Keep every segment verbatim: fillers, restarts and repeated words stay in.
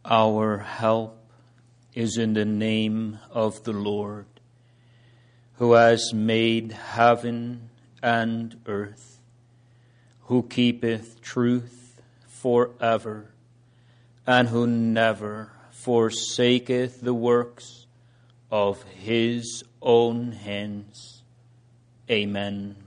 Our help is in the name of the Lord, who has made heaven and earth, who keepeth truth forever, and who never forsaketh the works of his own hands. Amen.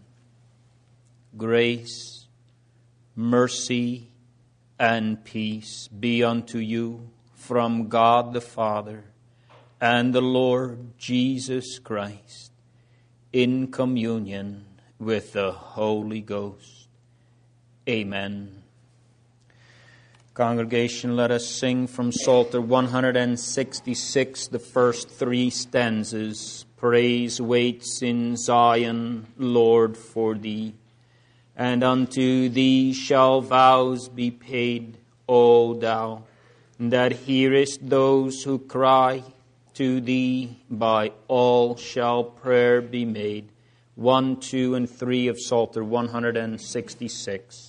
Grace, mercy, and peace be unto you from God the Father and the Lord Jesus Christ, in communion with the Holy Ghost. Amen. Congregation, let us sing from Psalter one sixty-six, the first three stanzas. Praise waits in Zion, Lord, for thee. And unto thee shall vows be paid, O thou, that hearest those who cry. To thee by all shall prayer be made. One, two, and three of Psalter one sixty-six.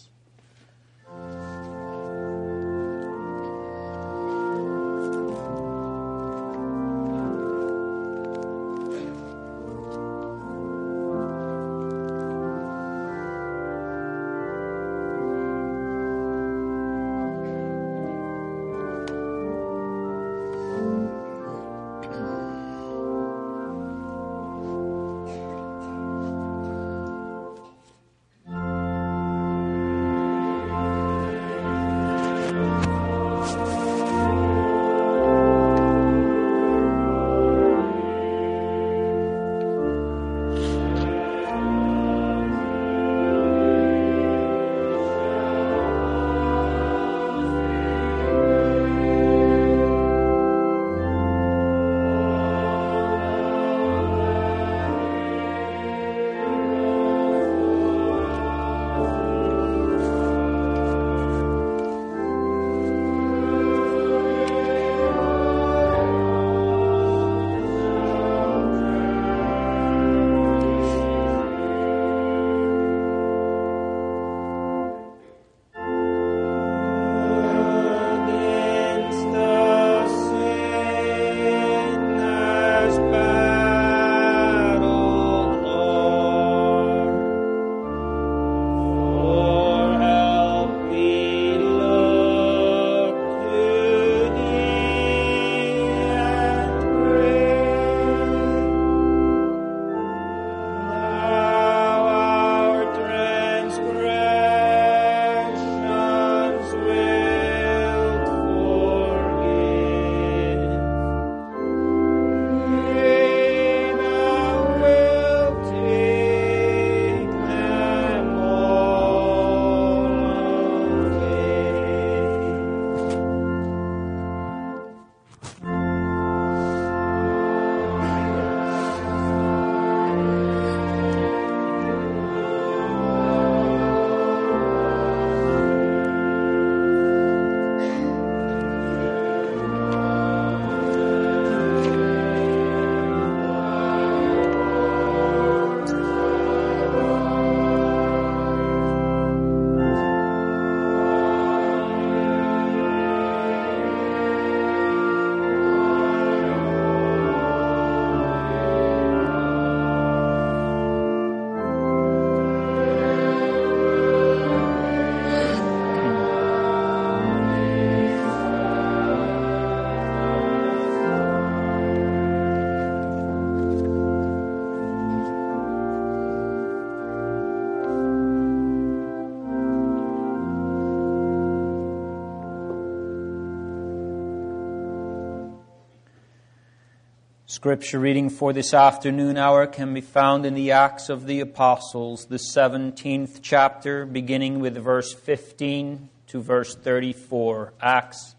Scripture reading for this afternoon hour can be found in the Acts of the Apostles, the seventeenth chapter, beginning with verse fifteen to verse thirty-four. Acts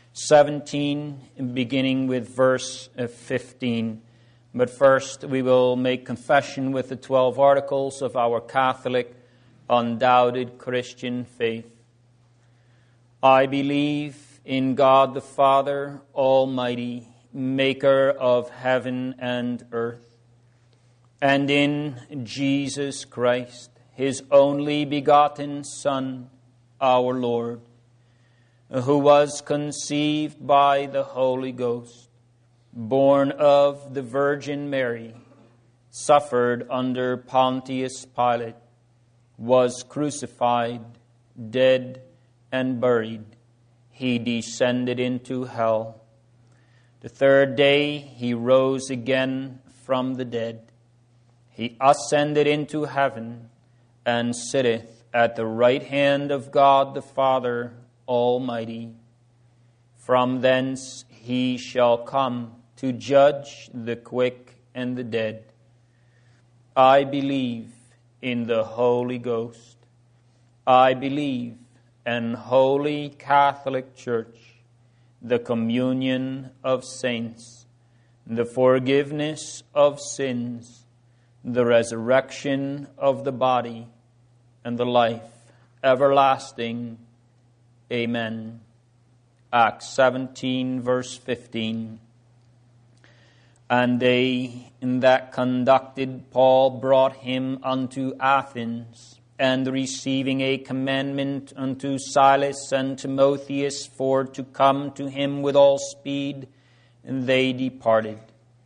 seventeen, beginning with verse fifteen. But first, we will make confession with the twelve articles of our Catholic, undoubted Christian faith. I believe in God the Father Almighty, maker of heaven and earth, and in Jesus Christ, his only begotten Son, our Lord, who was conceived by the Holy Ghost, born of the Virgin Mary, suffered under Pontius Pilate, was crucified, dead, and buried. He descended into hell. The third day he rose again from the dead. He ascended into heaven and sitteth at the right hand of God the Father Almighty. From thence he shall come to judge the quick and the dead. I believe in the Holy Ghost. I believe in Holy Catholic Church, the communion of saints, the forgiveness of sins, the resurrection of the body, and the life everlasting. Amen. Acts seventeen, verse fifteen. And they that conducted Paul brought him unto Athens, and receiving a commandment unto Silas and Timotheus for to come to him with all speed, they departed.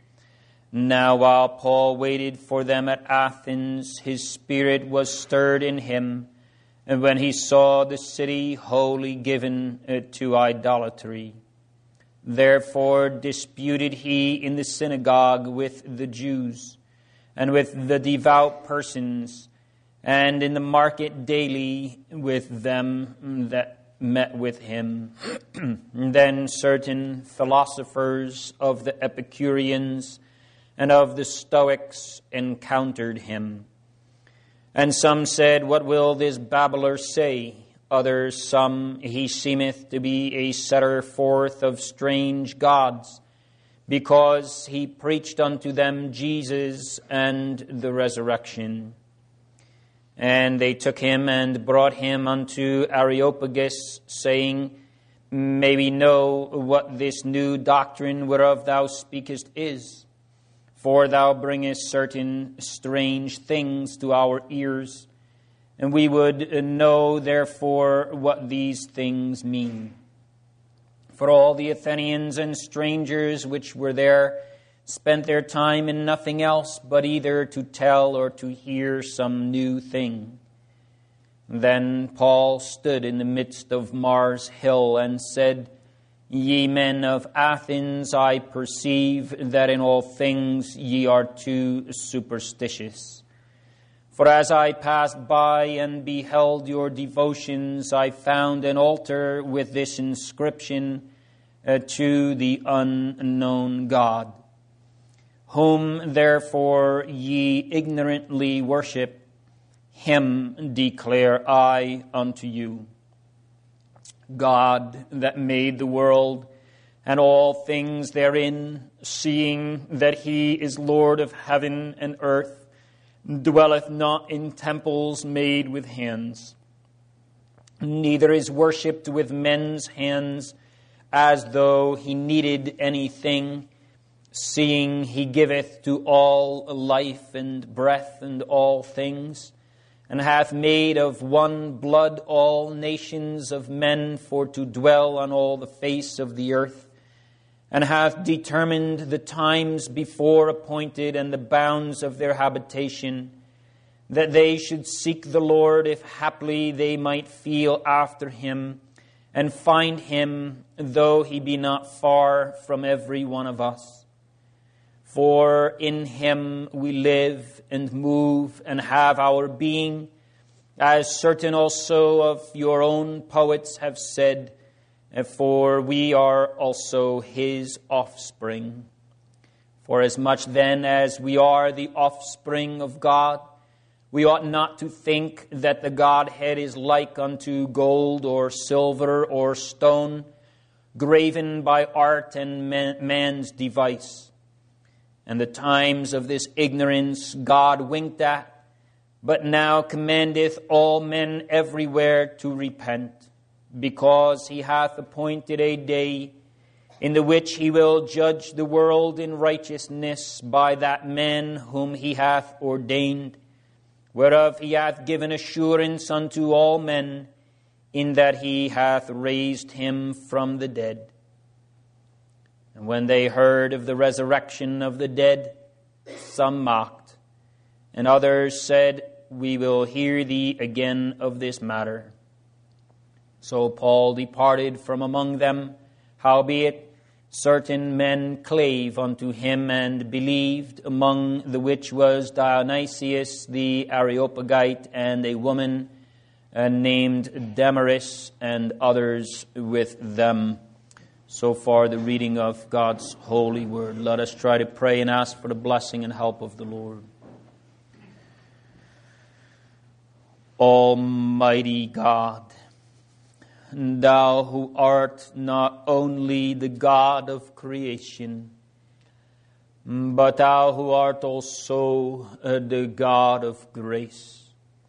Now while Paul waited for them at Athens, his spirit was stirred in him, and when he saw the city wholly given to idolatry, therefore disputed he in the synagogue with the Jews, and with the devout persons, and in the market daily with them that met with him. Then certain philosophers of the Epicureans and of the Stoics encountered him. And some said, What will this babbler say? Others, some, he seemeth to be a setter forth of strange gods, because he preached unto them Jesus and the resurrection. And they took him and brought him unto Areopagus, saying, May we know what this new doctrine whereof thou speakest is? For thou bringest certain strange things to our ears, and we would know therefore what these things mean. For all the Athenians and strangers which were there spent their time in nothing else but either to tell or to hear some new thing. Then Paul stood in the midst of Mars Hill and said, Ye men of Athens, I perceive that in all things ye are too superstitious. For as I passed by and beheld your devotions, I found an altar with this inscription, uh, To the unknown God, whom therefore ye ignorantly worship, him declare I unto you. God that made the world and all things therein, seeing that he is Lord of heaven and earth, dwelleth not in temples made with hands, neither is worshipped with men's hands, as though he needed anything, seeing he giveth to all life and breath and all things, and hath made of one blood all nations of men for to dwell on all the face of the earth, and hath determined the times before appointed and the bounds of their habitation, that they should seek the Lord, if haply they might feel after him, and find him, though he be not far from every one of us. For in him we live and move and have our being, as certain also of your own poets have said, for we are also his offspring. For as much then as we are the offspring of God, we ought not to think that the Godhead is like unto gold or silver or stone, graven by art and man's device. And the times of this ignorance God winked at, but now commandeth all men everywhere to repent, because he hath appointed a day in the which he will judge the world in righteousness by that man whom he hath ordained, whereof he hath given assurance unto all men, in that he hath raised him from the dead. And when they heard of the resurrection of the dead, some mocked, and others said, We will hear thee again of this matter. So Paul departed from among them, howbeit certain men clave unto him and believed, among the which was Dionysius the Areopagite, and a woman uh, named Damaris, and others with them. So far the reading of God's holy word. Let us try to pray and ask for the blessing and help of the Lord. Almighty God, Thou who art not only the God of creation, but Thou who art also uh, the God of grace.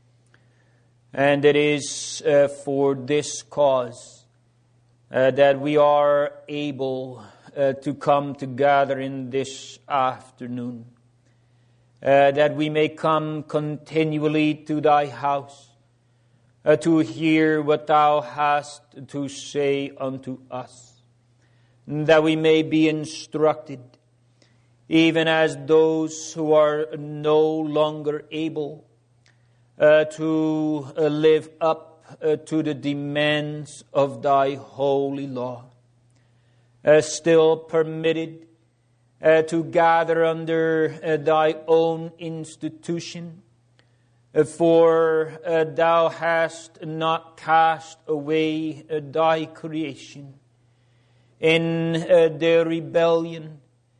And it is uh, for this cause uh, that we are able uh, to come together in this afternoon, uh, that we may come continually to Thy house, Uh, to hear what Thou hast to say unto us, that we may be instructed, even as those who are no longer able uh, to uh, live up uh, to the demands of Thy holy law, uh, still permitted uh, to gather under uh, Thy own institution. For uh, Thou hast not cast away uh, Thy creation in uh, their rebellion,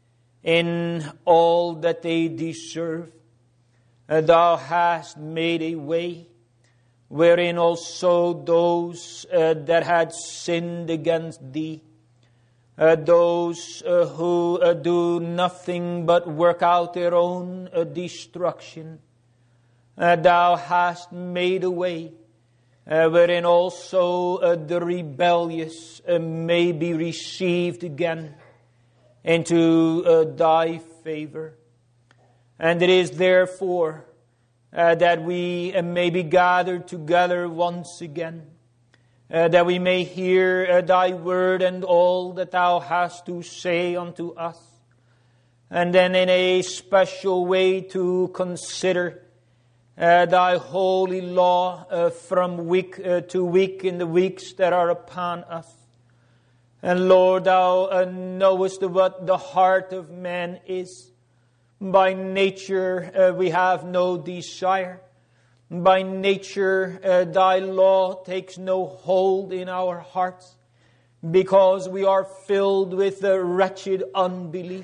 in all that they deserve. Uh, thou hast made a way wherein also those uh, that had sinned against Thee, uh, those uh, who uh, do nothing but work out their own uh, destruction, Uh, Thou hast made a way uh, wherein also uh, the rebellious uh, may be received again into uh, Thy favor. And it is therefore uh, that we uh, may be gathered together once again, uh, that we may hear uh, Thy word and all that Thou hast to say unto us, and then in a special way to consider Uh, Thy holy law uh, from week uh, to week in the weeks that are upon us. And Lord, Thou uh, knowest what the heart of man is. By nature uh, we have no desire. By nature uh, Thy law takes no hold in our hearts, because we are filled with a wretched unbelief.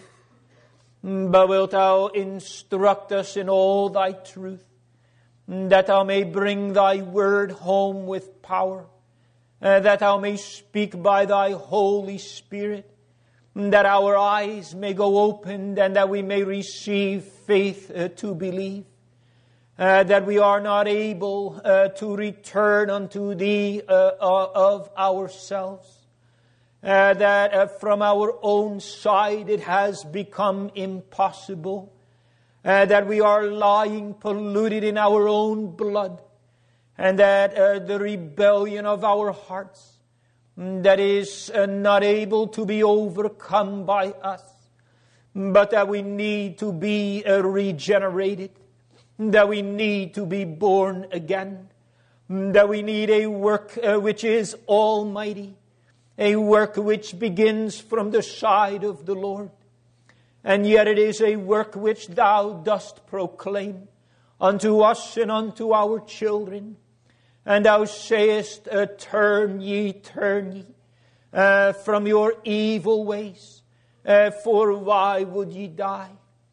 But wilt Thou instruct us in all Thy truth, that Thou may bring Thy word home with power, uh, that Thou may speak by Thy Holy Spirit, that our eyes may go open, and that we may receive faith uh, to believe, uh, that we are not able uh, to return unto Thee uh, uh, of ourselves, uh, that uh, from our own side it has become impossible, Uh, that we are lying polluted in our own blood, and that uh, the rebellion of our hearts that is uh, not able to be overcome by us, but that we need to be uh, regenerated, that we need to be born again, that we need a work uh, which is almighty, a work which begins from the side of the Lord. And yet it is a work which Thou dost proclaim unto us and unto our children. And Thou sayest, uh, turn ye, turn ye uh, from your evil ways. Uh, for why would ye die?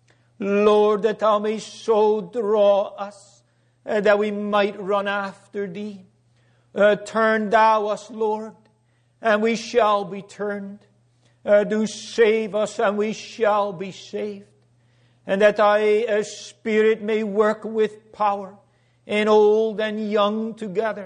Lord, that Thou mayst so draw us uh, that we might run after Thee. Uh, turn Thou us, Lord, and we shall be turned. Uh, do save us, and we shall be saved. And that Thy uh, Spirit may work with power in old and young together,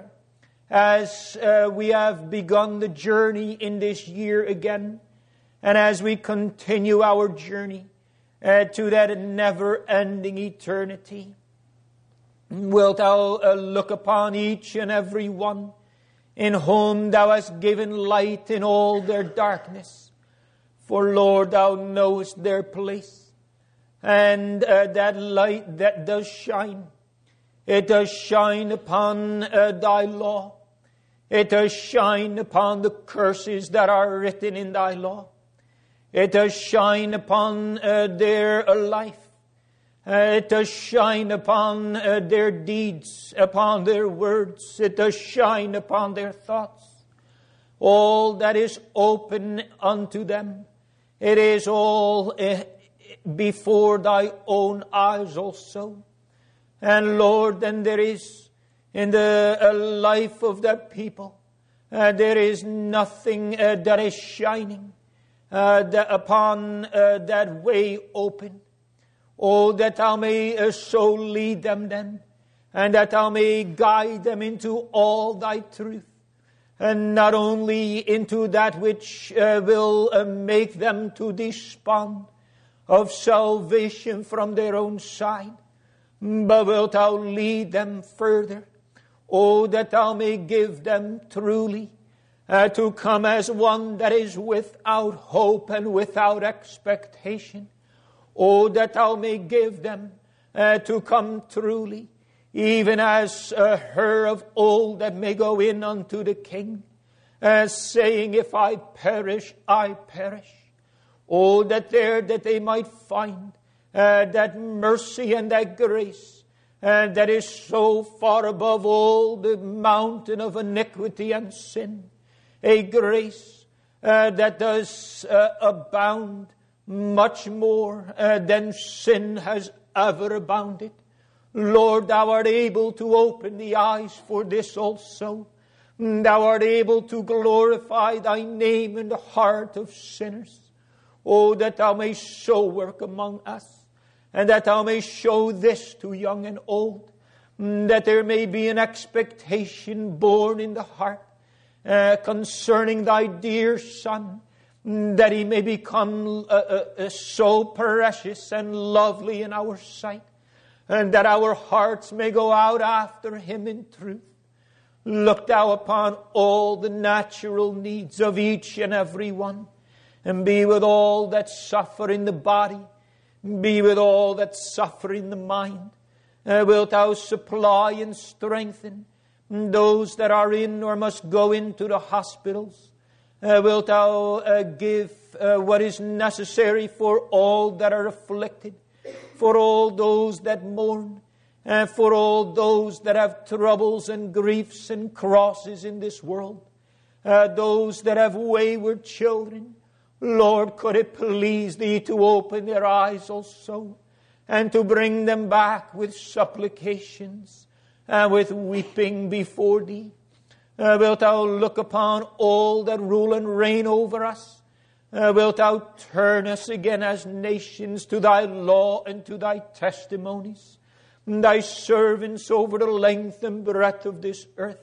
as uh, we have begun the journey in this year again, and as we continue our journey uh, to that never-ending eternity. Wilt Thou uh, look upon each and every one in whom thou hast given light in all their darkness. For, Lord, thou knowest their place, and uh, that light that does shine, it does shine upon uh, thy law. It does shine upon the curses that are written in thy law. It does shine upon uh, their uh, life. Uh, it does shine upon uh, their deeds, upon their words. It does shine upon their thoughts. All that is open unto them, it is all uh, before thy own eyes also. And Lord, then there is in the uh, life of that people, uh, there is nothing uh, that is shining uh, that upon uh, that way open. Oh, that thou may uh, so lead them then, and that thou may guide them into all thy truth, and not only into that which uh, will uh, make them to despond of salvation from their own side, but wilt thou lead them further. Oh, that thou may give them truly uh, to come as one that is without hope and without expectation. Oh, that thou may give them uh, to come truly, even as uh, her of old that may go in unto the king, uh, saying, if I perish, I perish. Oh, that there that they might find uh, that mercy and that grace uh, that is so far above all the mountain of iniquity and sin. A grace uh, that does uh, abound much more uh, than sin has ever abounded. Lord, thou art able to open the eyes for this also. Thou art able to glorify thy name in the heart of sinners. Oh, that thou may so work among us, and that thou may show this to young and old, that there may be an expectation born in the heart uh, concerning thy dear Son, that he may become uh, uh, so precious and lovely in our sight, and that our hearts may go out after him in truth. Look thou upon all the natural needs of each and every one, and be with all that suffer in the body, be with all that suffer in the mind. Uh, wilt thou supply and strengthen those that are in or must go into the hospitals? Uh, wilt thou uh, give uh, what is necessary for all that are afflicted, for all those that mourn, and for all those that have troubles and griefs and crosses in this world, uh, those that have wayward children? Lord, could it please thee to open their eyes also, and to bring them back with supplications and with weeping before thee? Uh, wilt thou look upon all that rule and reign over us? Uh, wilt thou turn us again as nations to thy law and to thy testimonies? Thy servants over the length and breadth of this earth.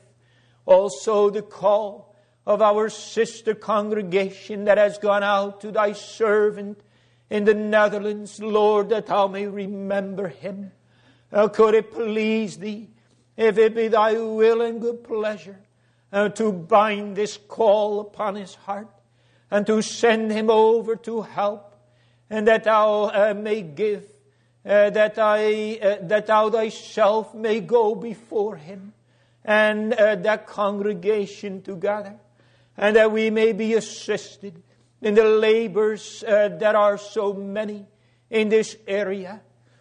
Also the call of our sister congregation that has gone out to thy servant in the Netherlands, Lord, that thou may remember him. Uh, could it please thee, if it be thy will and good pleasure, Uh, to bind this call upon his heart, and to send him over to help, and that thou uh, may give, uh, that I, uh, that thou thyself may go before him, and uh, that congregation together, and that we may be assisted in the labors uh, that are so many in this area.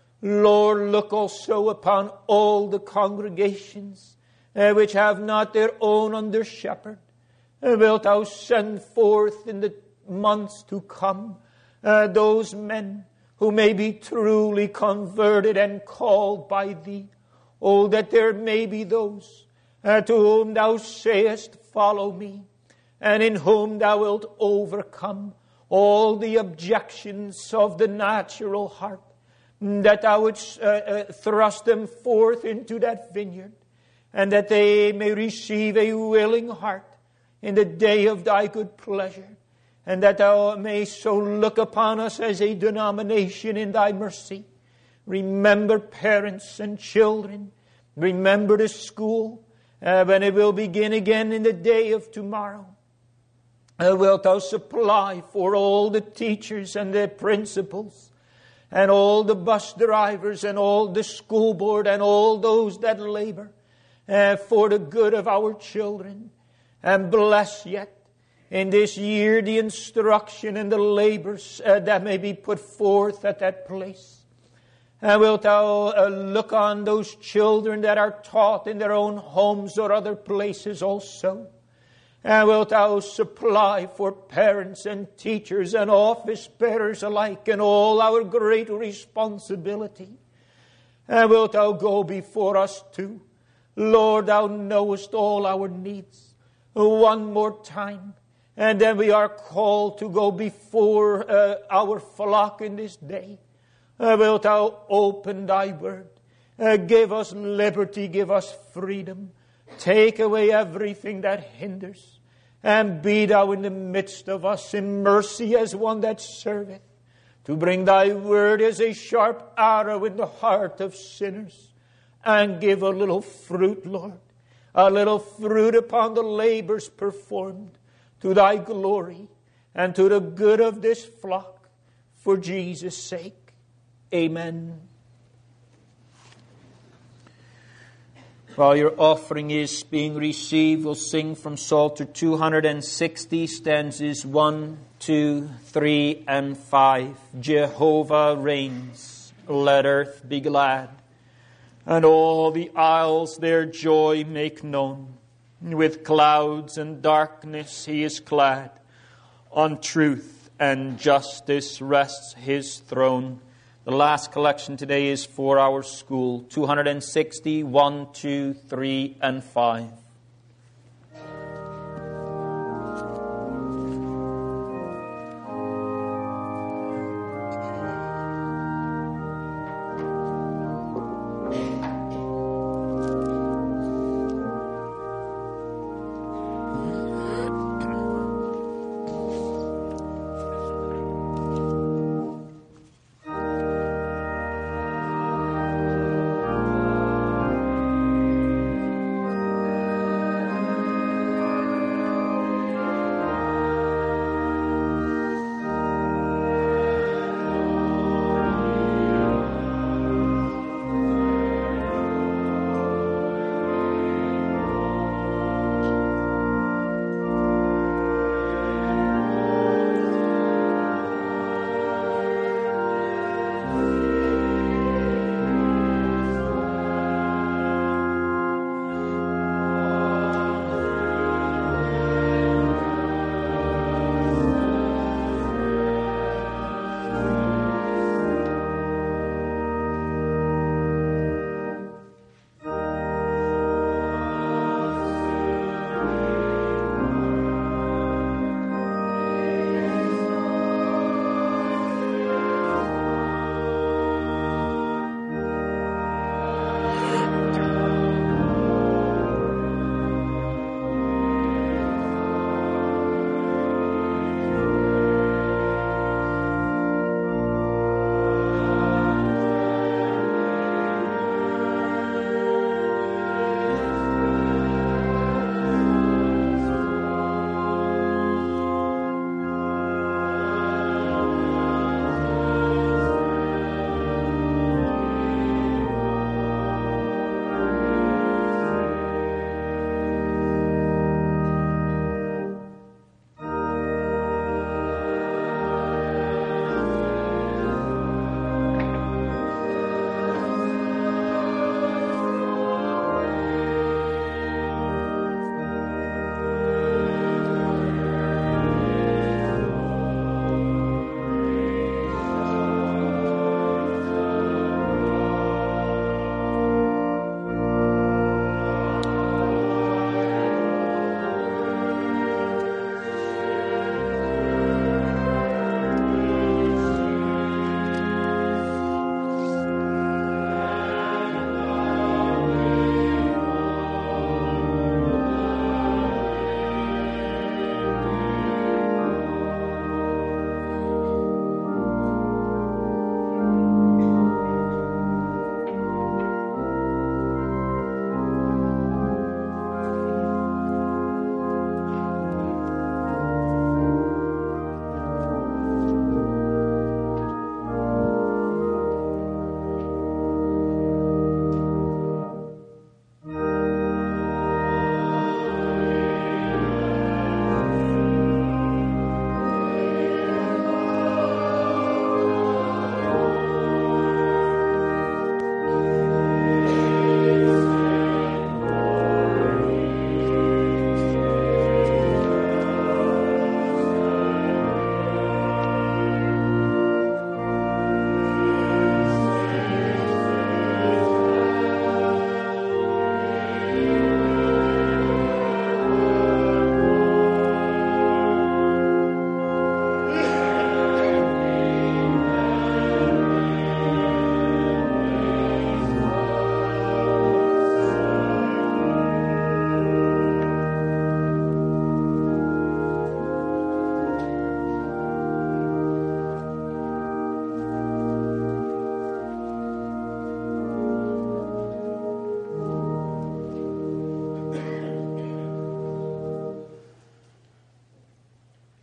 Lord, look also upon all the congregations Uh, which have not their own under shepherd. Uh, wilt thou send forth in the months to come uh, those men who may be truly converted and called by thee? Oh, that there may be those uh, to whom thou sayest, follow me, and in whom thou wilt overcome all the objections of the natural heart, that thou wouldst uh, uh, thrust them forth into that vineyard, and that they may receive a willing heart in the day of thy good pleasure, and that thou mayst so look upon us as a denomination in thy mercy. Remember parents and children. Remember the school. uh, when it will begin again in the day of tomorrow. Uh, wilt thou supply for all the teachers and the principals, and all the bus drivers, and all the school board, and all those that labor uh, for the good of our children. And bless yet in this year the instruction and the labors uh, that may be put forth at that place. And wilt thou uh, look on those children that are taught in their own homes or other places also. And wilt thou supply for parents and teachers and office bearers alike and all our great responsibility. And wilt thou go before us too. Lord, thou knowest all our needs. One more time. And then we are called to go before uh, our flock in this day. Uh, wilt thou open thy word. Uh, give us liberty, give us freedom. Take away everything that hinders. And be thou in the midst of us in mercy as one that serveth. To bring thy word as a sharp arrow in the heart of sinners. And give a little fruit, Lord. A little fruit upon the labors performed. To thy glory and to the good of this flock. For Jesus' sake. Amen. While your offering is being received, we'll sing from Psalter two hundred sixty, stanzas one, two, three, and five. Jehovah reigns, let earth be glad, and all the isles their joy make known. With clouds and darkness he is clad, on truth and justice rests his throne. The last collection today is for our school, two hundred sixty, one, two, three, and five.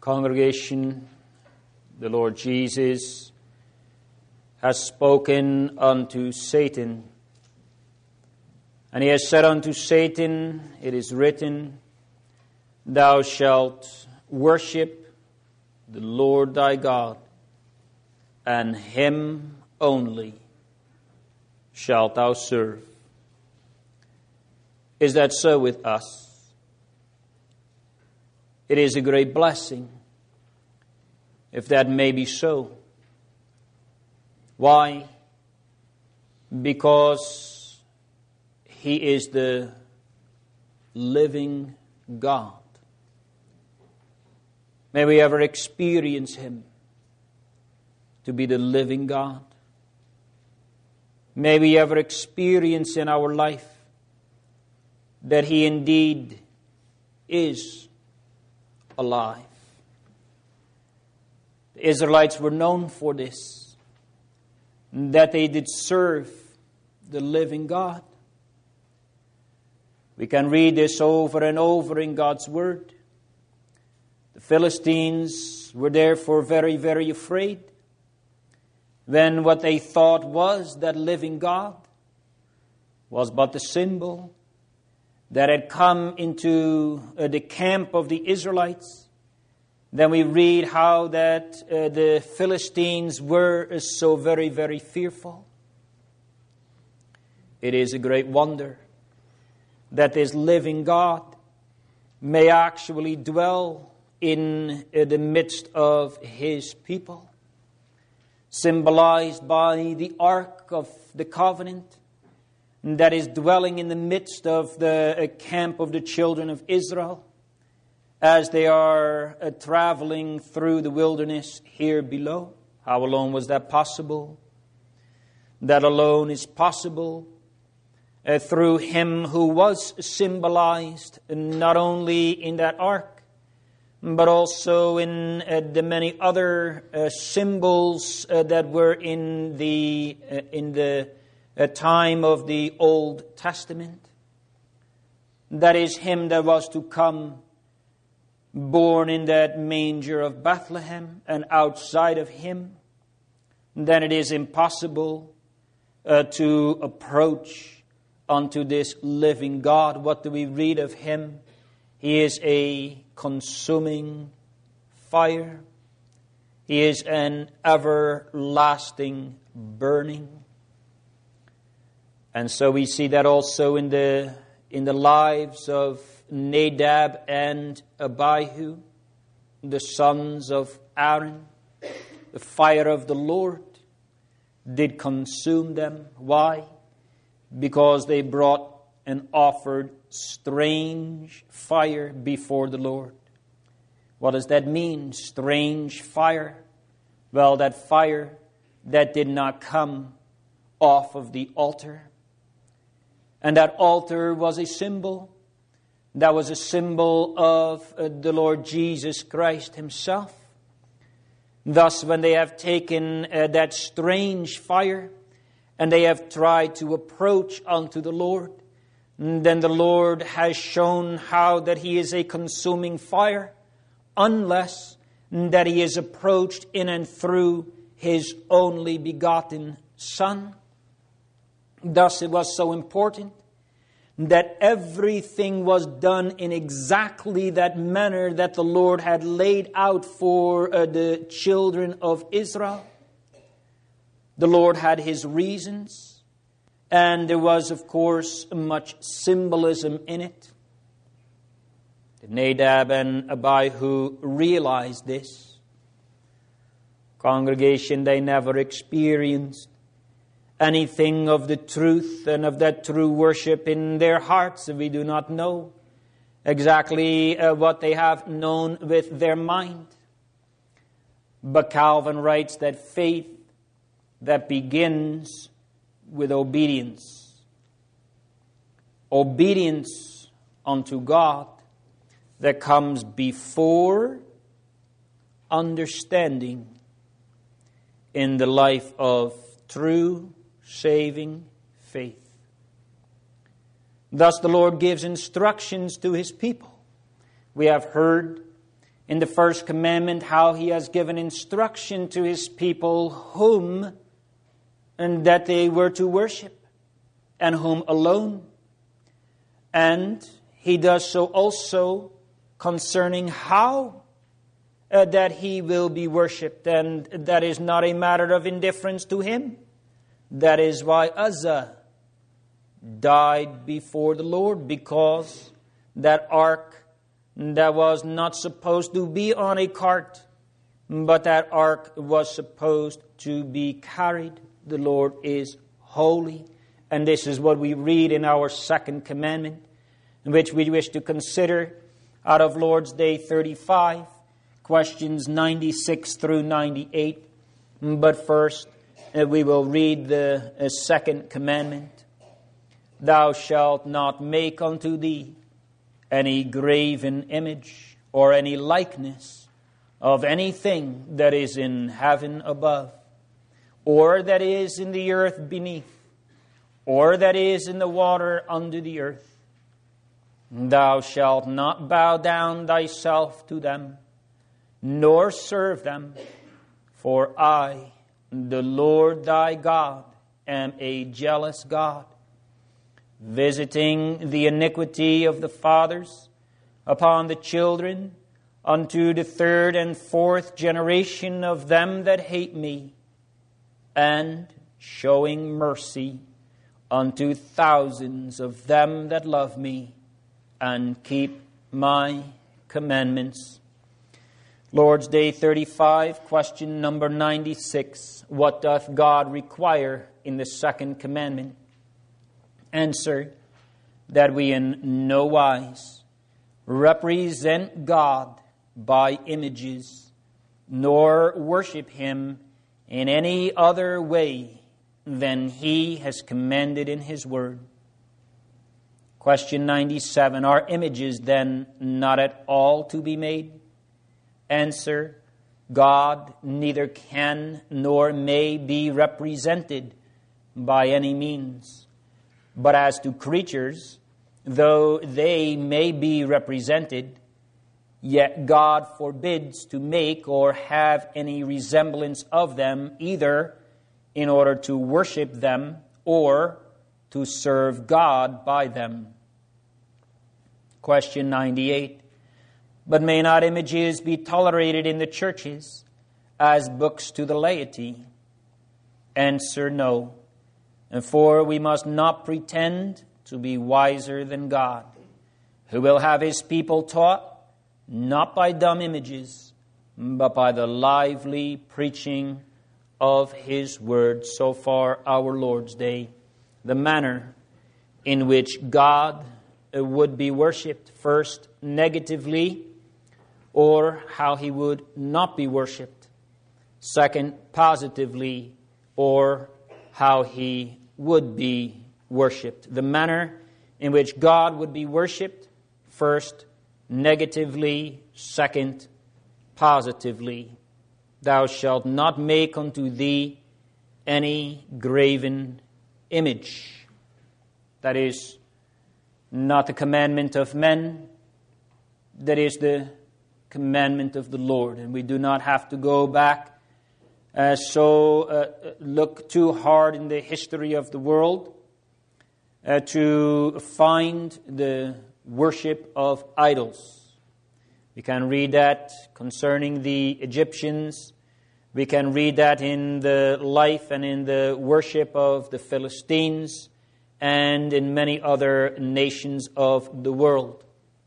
Congregation, the Lord Jesus has spoken unto Satan, and he has said unto Satan, it is written, thou shalt worship the Lord thy God, and him only shalt thou serve. Is that so with us? It is a great blessing if that may be so. Why? Because He is the living God. May we ever experience Him to be the living God. May we ever experience in our life that He indeed is alive. The Israelites were known for this, that they did serve the living God. We can read this over and over in God's Word. The Philistines were therefore very, very afraid when what they thought was that living God was but the symbol that had come into uh, the camp of the Israelites. Then we read how that uh, the Philistines were uh, so very, very fearful. It is a great wonder that this living God may actually dwell in uh, the midst of His people, symbolized by the Ark of the Covenant, that is dwelling in the midst of the camp of the children of Israel as they are uh, traveling through the wilderness here below. How alone was that possible? That alone is possible uh, through Him who was symbolized not only in that ark, but also in uh, the many other uh, symbols uh, that were in the uh, in the A time of the Old Testament. That is Him that was to come, born in that manger of Bethlehem, and outside of Him, then it is impossible uh, to approach unto this living God. What do we read of Him? He is a consuming fire. He is an everlasting burning. And so we see that also in the in the lives of Nadab and Abihu, the sons of Aaron. The fire of the Lord did consume them. Why? Because they brought and offered strange fire before the Lord. What does that mean, strange fire? Well, that fire that did not come off of the altar. And that altar was a symbol. That was a symbol of uh, the Lord Jesus Christ Himself. Thus, when they have taken uh, that strange fire and they have tried to approach unto the Lord, then the Lord has shown how that He is a consuming fire, unless that He is approached in and through His only begotten Son. Thus it was so important that everything was done in exactly that manner that the Lord had laid out for uh, the children of Israel. The Lord had His reasons, and there was, of course, much symbolism in it. Nadab and Abihu realized this. Congregation, they never experienced anything of the truth and of that true worship in their hearts. We do not know exactly uh, what they have known with their mind. But Calvin writes that faith that begins with obedience, obedience unto God, that comes before understanding in the life of true saving faith. Thus the Lord gives instructions to His people. We have heard in the first commandment how he has given instruction to his people whom and that they were to worship, and whom alone. And he does so also concerning how uh, that he will be worshipped, and that is not a matter of indifference to him. That is why Uzzah died before the Lord, because that ark that was not supposed to be on a cart, but that ark was supposed to be carried. The Lord is holy. And this is what we read in our second commandment, in which we wish to consider out of Lord's Day thirty-five, questions ninety-six through ninety-eight. But first, uh, we will read the uh, second commandment. Thou shalt not make unto thee any graven image or any likeness of anything that is in heaven above, or that is in the earth beneath, or that is in the water under the earth. Thou shalt not bow down thyself to them, nor serve them, for I, the Lord thy God, am a jealous God, visiting the iniquity of the fathers upon the children unto the third and fourth generation of them that hate me, and showing mercy unto thousands of them that love me and keep my commandments. Lord's Day thirty-five, question number ninety-six. What doth God require in the second commandment? Answer, that we in no wise represent God by images, nor worship Him in any other way than He has commanded in His Word. Question ninety-seven. Are images then not at all to be made? Answer, God neither can nor may be represented by any means. But as to creatures, though they may be represented, yet God forbids to make or have any resemblance of them, either in order to worship them or to serve God by them. Question ninety-eight. But may not images be tolerated in the churches as books to the laity? Answer, no. And for we must not pretend to be wiser than God, who will have His people taught not by dumb images, but by the lively preaching of His Word. So far, our Lord's Day, the manner in which God would be worshipped, first negatively, or how He would not be worshipped. Second, positively, or how He would be worshipped. The manner in which God would be worshipped, first, negatively, second, positively. Thou shalt not make unto thee any graven image. That is not the commandment of men. That is the commandment of the Lord. And we do not have to go back uh, so uh, look too hard in the history of the world uh, to find the worship of idols. We can read that concerning the Egyptians. We can read that in the life and in the worship of the Philistines and in many other nations of the world.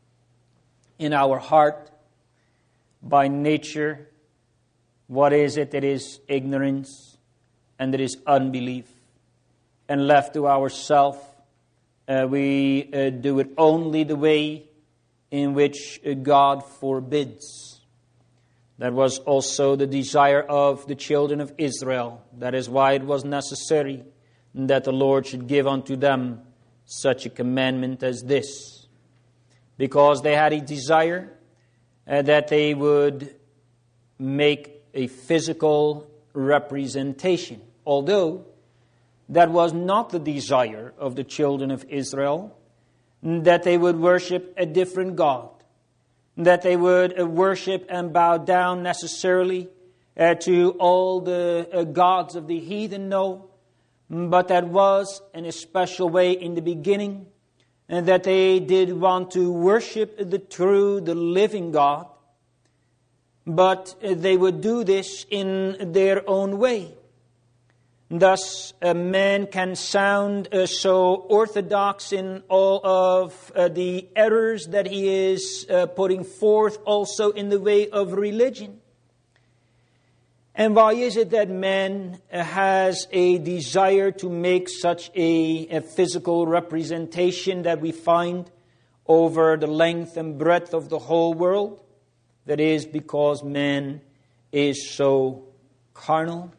In our heart, by nature, what is it? It is ignorance and it is unbelief. And left to ourselves, uh, we uh, do it only the way in which God forbids. That was also the desire of the children of Israel. That is why it was necessary that the Lord should give unto them such a commandment as this. Because they had a desire uh, that they would make a physical representation. Although that was not the desire of the children of Israel, that they would worship a different God. that they would uh, worship and bow down necessarily uh, to all the uh, gods of the heathen, no, but that was in a special way in the beginning, and that they did want to worship the true, the living God, but uh, they would do this in their own way. Thus, a man can sound uh, so orthodox in all of uh, the errors that he is uh, putting forth also in the way of religion. And why is it that man uh, has a desire to make such a, a physical representation that we find over the length and breadth of the whole world? That is because man is so carnal.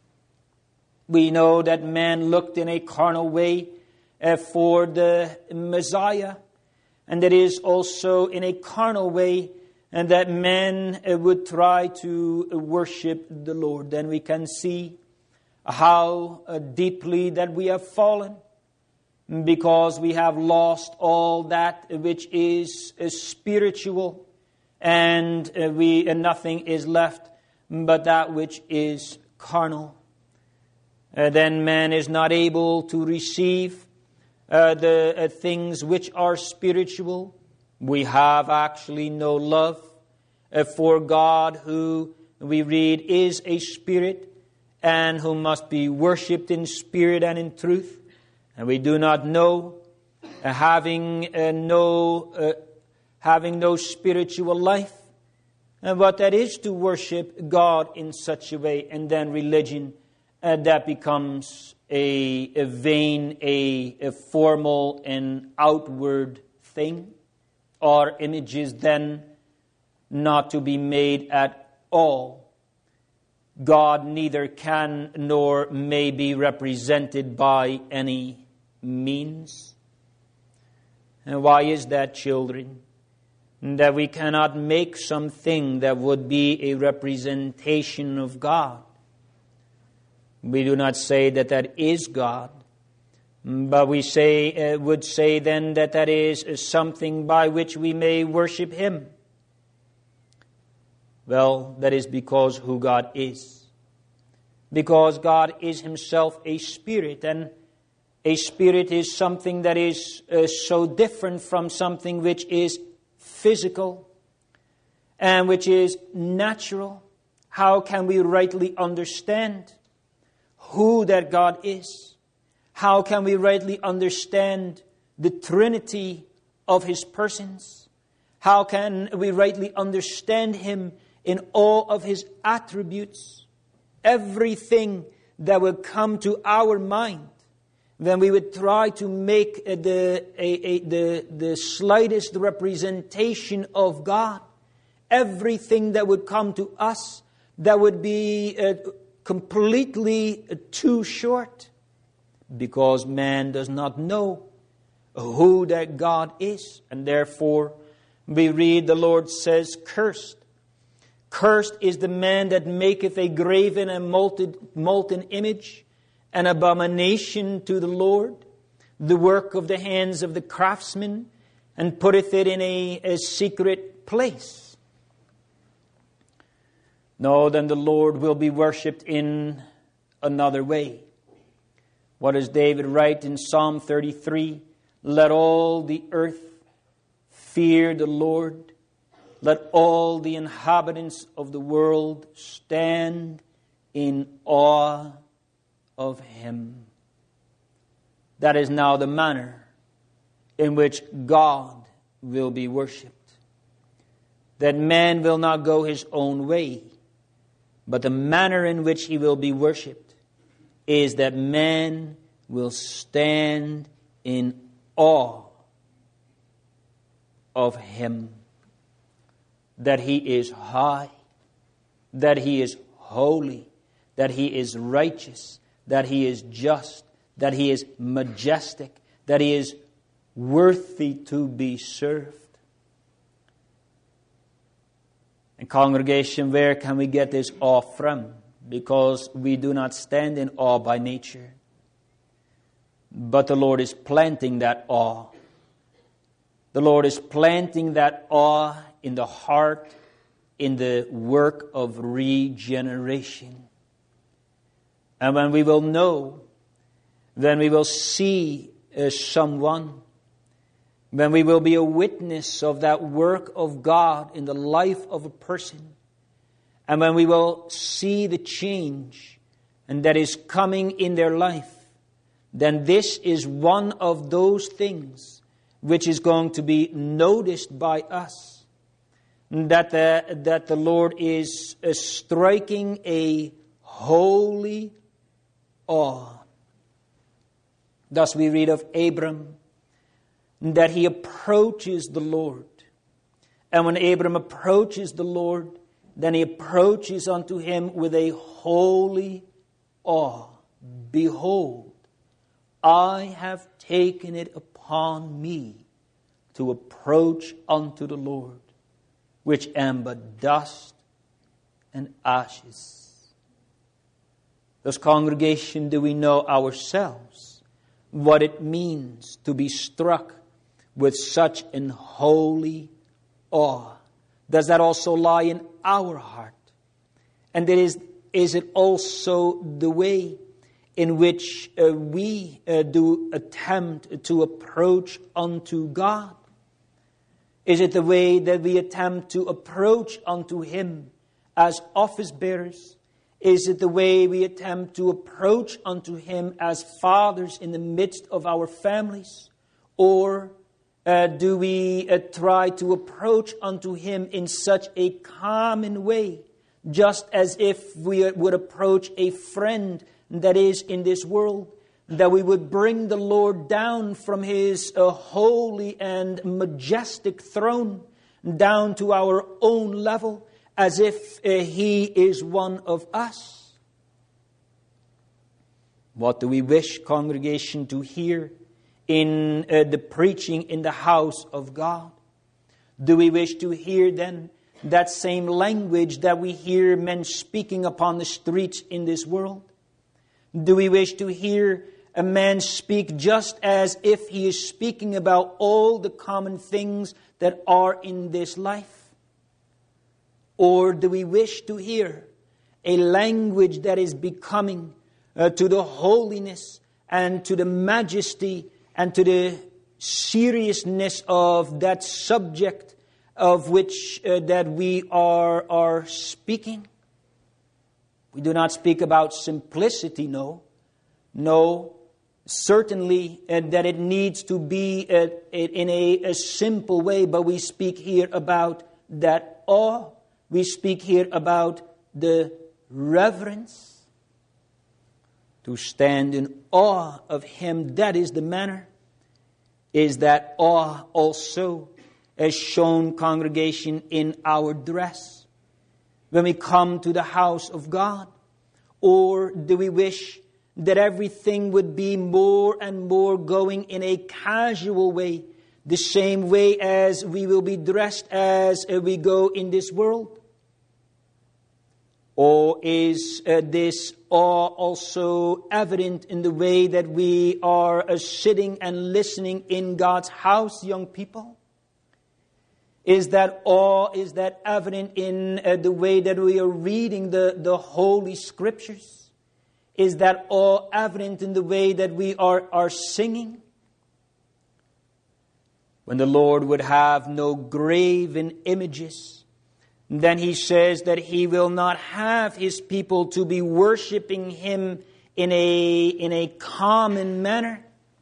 We know that man looked in a carnal way uh, for the Messiah, and that is also in a carnal way, and that man uh, would try to worship the Lord. Then we can see how uh, deeply that we have fallen, because we have lost all that which is uh, spiritual, and uh, we uh, nothing is left but that which is carnal. Uh, then man is not able to receive uh, the uh, things which are spiritual. We have actually no love uh, for God, who we read is a spirit and who must be worshipped in spirit and in truth. And we do not know, uh, having uh, no uh, having no spiritual life, and what that is to worship God in such a way, and then religion. Uh, that becomes a, a vain, a, a formal and outward thing. Our images then not to be made at all. God neither can nor may be represented by any means. And why is that, children? That we cannot make something that would be a representation of God. We do not say that that is God, but we say uh, would say then that that is something by which we may worship Him. Well, that is because who God is. Because God is Himself a spirit, and a spirit is something that is uh, so different from something which is physical and which is natural. How can we rightly understand who that God is? How can we rightly understand the Trinity of His persons? How can we rightly understand Him in all of His attributes? Everything that will come to our mind when we would try to make the, a, a, the, the slightest representation of God, everything that would come to us that would be Uh, completely too short, because man does not know who that God is. And therefore we read the Lord says, Cursed. Cursed is the man that maketh a graven and molten, molten image, an abomination to the Lord, the work of the hands of the craftsman, and putteth it in a, a secret place. No, then the Lord will be worshipped in another way. What does David write in Psalm thirty-three? Let all the earth fear the Lord. Let all the inhabitants of the world stand in awe of Him. That is now the manner in which God will be worshipped. That man will not go his own way, but the manner in which He will be worshipped is that man will stand in awe of Him. That He is high, that He is holy, that He is righteous, that He is just, that He is majestic, that He is worthy to be served. And congregation, where can we get this awe from? Because we do not stand in awe by nature. But the Lord is planting that awe. The Lord is planting that awe in the heart, in the work of regeneration. And when we will know, then we will see uh, someone, when we will be a witness of that work of God in the life of a person, and when we will see the change and that is coming in their life, then this is one of those things which is going to be noticed by us, that the, that the Lord is uh, striking a holy awe. Thus we read of Abram, that he approaches the Lord. And when Abram approaches the Lord, then he approaches unto him with a holy awe. Behold, I have taken it upon me to approach unto the Lord, which am but dust and ashes. Thus, congregation, do we know ourselves what it means to be struck with such an holy awe? Does that also lie in our heart? And it is, is it also the way in which uh, we uh, do attempt to approach unto God? Is it the way that we attempt to approach unto Him as office bearers? Is it the way we attempt to approach unto Him as fathers in the midst of our families? Or uh, do we uh, try to approach unto Him in such a common way, just as if we would approach a friend that is in this world, that we would bring the Lord down from His uh, holy and majestic throne down to our own level, as if uh, He is one of us? What do we wish, congregation, to hear in uh, the preaching in the house of God? Do we wish to hear then that same language that we hear men speaking upon the streets in this world? Do we wish to hear a man speak just as if he is speaking about all the common things that are in this life? Or do we wish to hear a language that is becoming uh, to the holiness and to the majesty and to the seriousness of that subject of which uh, that we are, are speaking? We do not speak about simplicity, no. No, certainly uh, that it needs to be uh, in a, a simple way, but we speak here about that awe. We speak here about the reverence. To stand in awe of Him, that is the manner. Is that awe also as shown, congregation, in our dress when we come to the house of God? Or do we wish that everything would be more and more going in a casual way, the same way as we will be dressed as we go in this world? Or is uh, this awe also evident in the way that we are uh, sitting and listening in God's house, young people? Is that awe, is that evident in uh, the way that we are reading the, the Holy Scriptures? Is that awe evident in the way that we are, are singing? When the Lord would have no graven images, then He says that He will not have His people to be worshiping Him in a, in a common manner.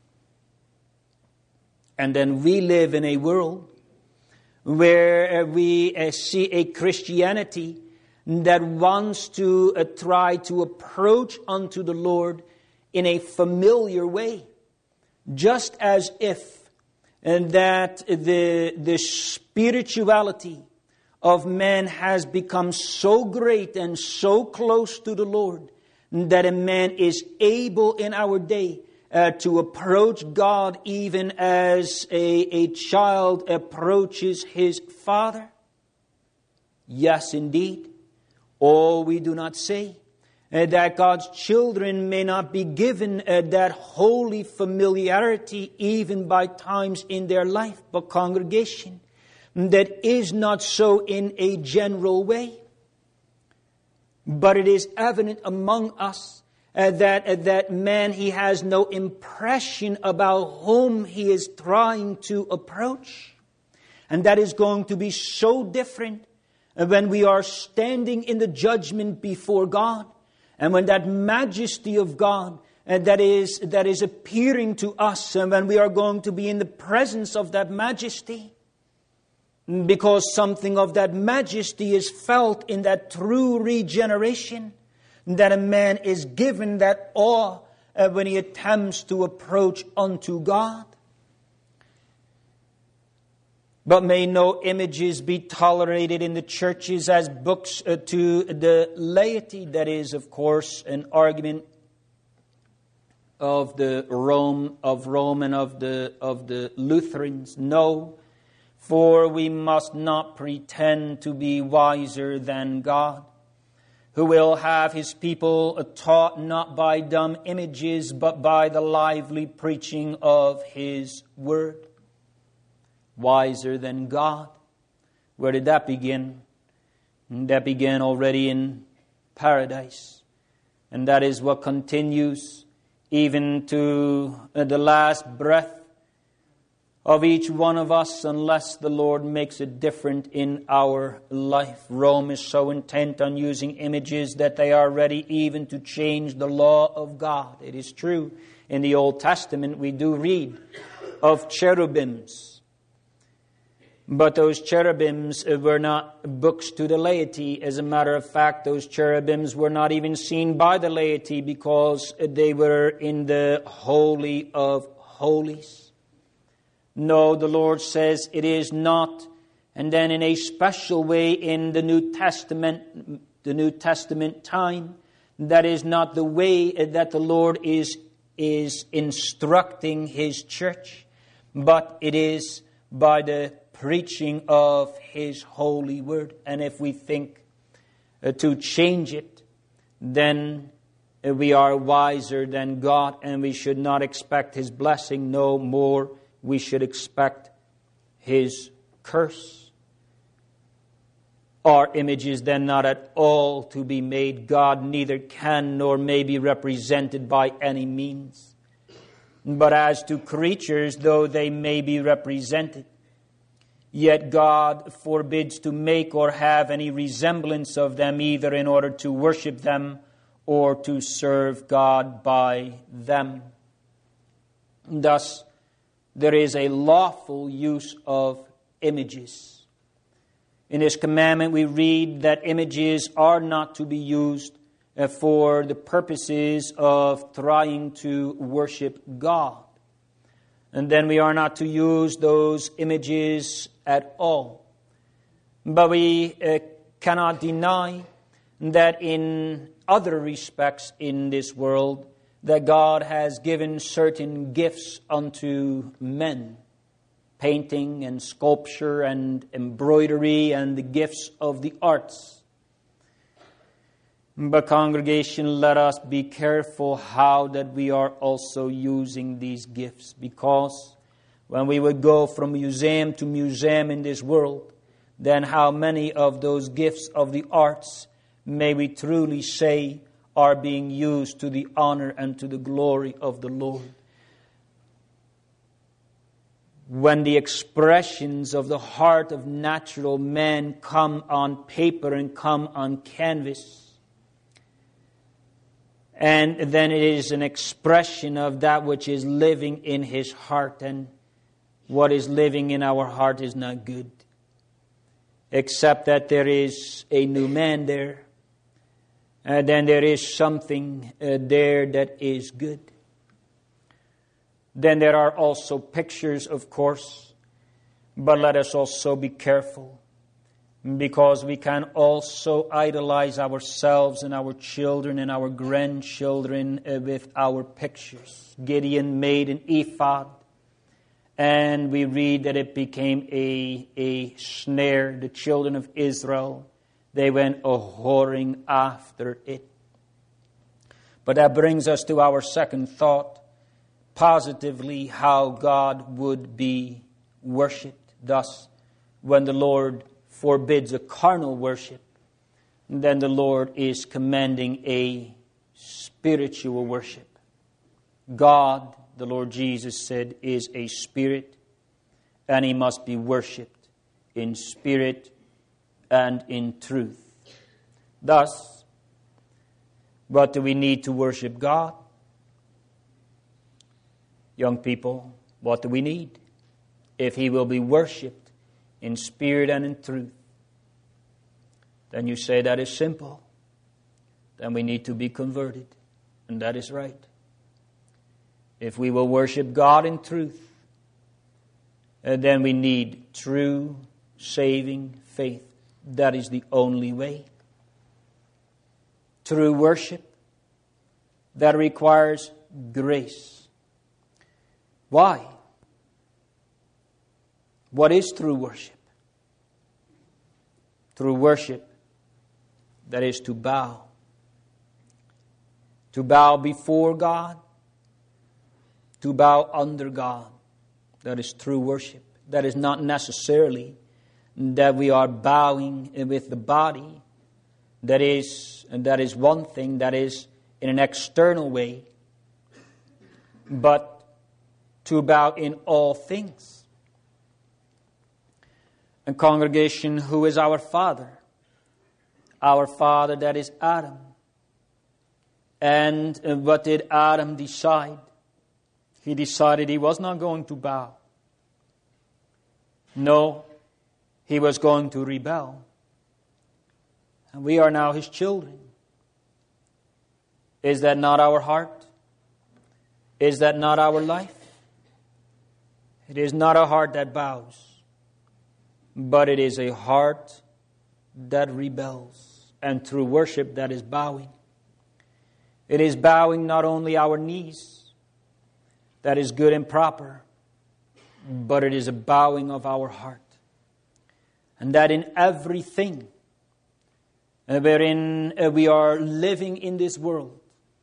And then we live in a world where we uh, see a Christianity that wants to uh, try to approach unto the Lord in a familiar way, just as if and that the, the spirituality of man has become so great and so close to the Lord that a man is able in our day uh, to approach God even as a, a child approaches his father. Yes, indeed. Oh, we do not say uh, that God's children may not be given uh, that holy familiarity even by times in their life, but congregation, that is not so in a general way. But it is evident among us uh, that, uh, that man, he has no impression about whom he is trying to approach. And that is going to be so different uh, when we are standing in the judgment before God. And when that majesty of God uh, that is, that is appearing to us, and when we are going to be in the presence of that majesty. Because something of that majesty is felt in that true regeneration, that a man is given that awe uh, when he attempts to approach unto God. But may no images be tolerated in the churches as books uh, to the laity. That is, of course, an argument of the Rome of Rome and of the of the Lutherans. No. For we must not pretend to be wiser than God, who will have His people taught not by dumb images, but by the lively preaching of His Word. Wiser than God. Where did that begin? That began already in paradise. And that is what continues even to the last breath of each one of us, unless the Lord makes it different in our life. Rome is so intent on using images that they are ready even to change the law of God. It is true. In the Old Testament we do read of cherubims. But those cherubims were not books to the laity. As a matter of fact, those cherubims were not even seen by the laity because they were in the Holy of Holies. No, the Lord says it is not. And then in a special way in the New Testament, the New Testament time, that is not the way that the Lord is, is instructing His church, but it is by the preaching of His holy word. And if we think uh, to change it, then uh, we are wiser than God, and we should not expect His blessing. No more we should expect His curse. Are images then not at all to be made? God neither can nor may be represented by any means. But as to creatures, though they may be represented, yet God forbids to make or have any resemblance of them, either in order to worship them or to serve God by them. Thus, there is a lawful use of images. In His commandment we read that images are not to be used for the purposes of trying to worship God. And then we are not to use those images at all. But we uh, cannot deny that in other respects in this world, that God has given certain gifts unto men. Painting and sculpture and embroidery and the gifts of the arts. But congregation, let us be careful how that we are also using these gifts. Because when we would go from museum to museum in this world, then how many of those gifts of the arts may we truly say are being used to the honor and to the glory of the Lord? When the expressions of the heart of natural man come on paper and come on canvas, and then it is an expression of that which is living in his heart, and what is living in our heart is not good, except that there is a new man there. And then there is something uh, there that is good. Then there are also pictures, of course. But let us also be careful. Because we can also idolize ourselves and our children and our grandchildren uh, with our pictures. Gideon made an ephod. And we read that it became a, a snare. The children of Israel, they went a-whoring after it. But that brings us to our second thought. Positively, how God would be worshipped. Thus, when the Lord forbids a carnal worship, then the Lord is commanding a spiritual worship. God, the Lord Jesus said, is a spirit, and he must be worshipped in spirit and in truth. Thus, what do we need to worship God? Young people, what do we need? If he will be worshipped in spirit and in truth, then you say that is simple. Then we need to be converted. And that is right. If we will worship God in truth, then we need true saving faith. That is the only way. True worship, that requires grace. Why? What is true worship? True worship, that is to bow. To bow before God, to bow under God. That is true worship. That is not necessarily that we are bowing with the body. That is, and that is one thing, that is in an external way. But to bow in all things. And congregation, who is our Father? Our Father, that is Adam. And what did Adam decide? He decided he was not going to bow. No, he was going to rebel. And we are now his children. Is that not our heart? Is that not our life? It is not a heart that bows, but it is a heart that rebels. And through worship, that is bowing. It is bowing not only our knees, that is good and proper, but it is a bowing of our heart. And that in everything wherein we are living in this world,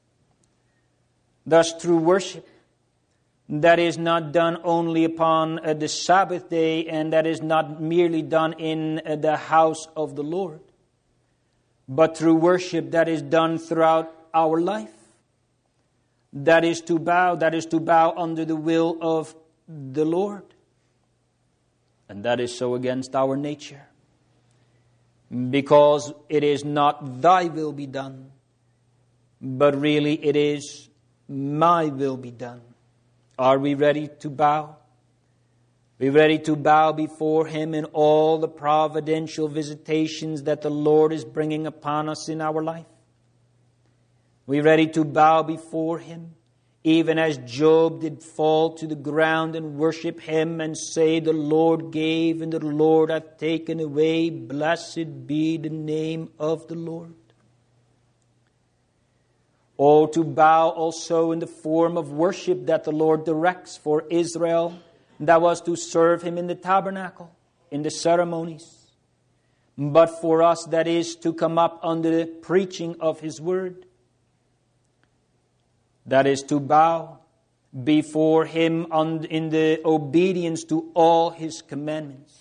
thus through worship, that is not done only upon the Sabbath day, and that is not merely done in the house of the Lord, but through worship that is done throughout our life. That is to bow, that is to bow under the will of the Lord. And that is so against our nature. Because it is not thy will be done, but really it is my will be done. Are we ready to bow? Are we ready to bow before him in all the providential visitations that the Lord is bringing upon us in our life? We ready to bow before him, even as Job did fall to the ground and worship him and say, the Lord gave and the Lord hath taken away. Blessed be the name of the Lord. Or to bow also in the form of worship that the Lord directs for Israel, that was to serve him in the tabernacle, in the ceremonies. But for us, that is to come up under the preaching of his word. That is to bow before him in the obedience to all his commandments.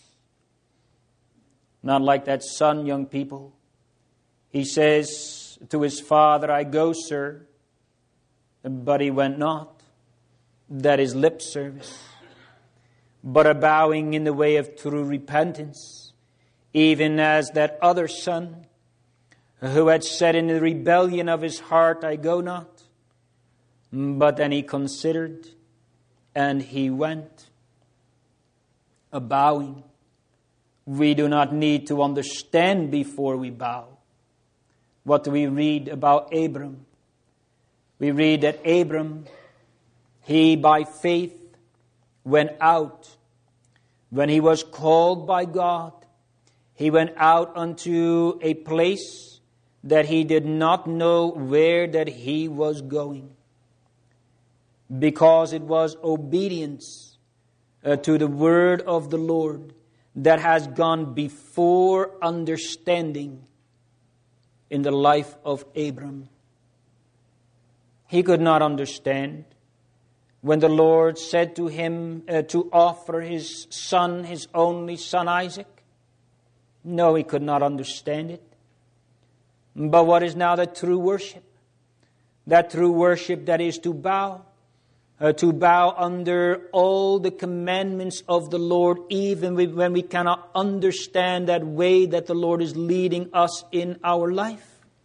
Not like that son, young people. He says to his father, I go, sir. But he went not. That is lip service. But a bowing in the way of true repentance. Even as that other son who had said in the rebellion of his heart, I go not. But then he considered, and he went. A bowing. We do not need to understand before we bow. What do we read about Abram? We read that Abram, he by faith went out. When he was called by God, he went out unto a place that he did not know where that he was going. Because it was obedience uh, to the word of the Lord that has gone before understanding in the life of Abram. He could not understand when the Lord said to him uh, to offer his son, his only son Isaac? No, he could not understand it. But what is now the true worship? That true worship that is to bow. Uh, to bow under all the commandments of the Lord, even when we cannot understand that way that the Lord is leading us in our life.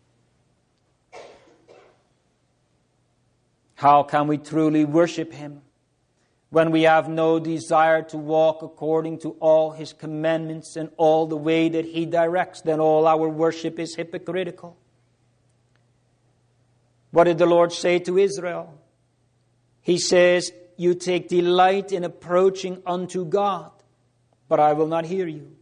How can we truly worship Him when we have no desire to walk according to all His commandments and all the way that He directs? Then all our worship is hypocritical. What did the Lord say to Israel? He says, you take delight in approaching unto God, but I will not hear you.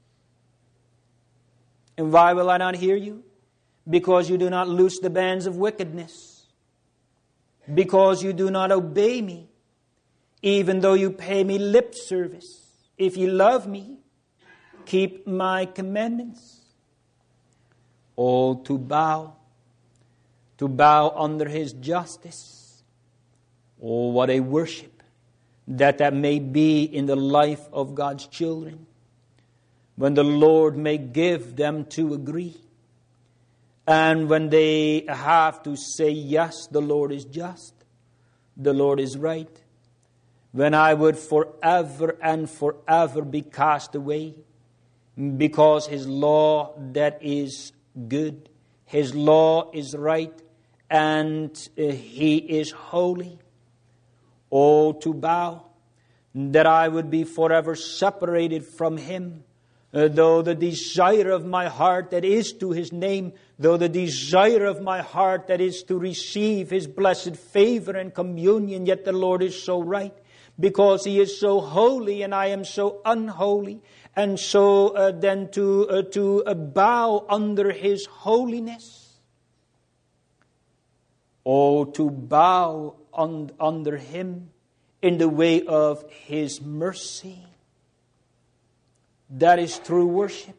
And why will I not hear you? Because you do not loose the bands of wickedness. Because you do not obey me, even though you pay me lip service. If you love me, keep my commandments. All to bow, to bow under His justice. Oh, what a worship that that may be in the life of God's children, when the Lord may give them to agree. And when they have to say, yes, the Lord is just, the Lord is right. When I would forever and forever be cast away, because His law that is good, His law is right, and uh, He is holy. Oh, to bow, that I would be forever separated from Him, uh, though the desire of my heart that is to His name, though the desire of my heart that is to receive His blessed favor and communion, yet the Lord is so right, because He is so holy and I am so unholy, and so uh, then to, uh, to uh, bow under His holiness. Oh, to bow Un, under Him in the way of His mercy. That is true worship.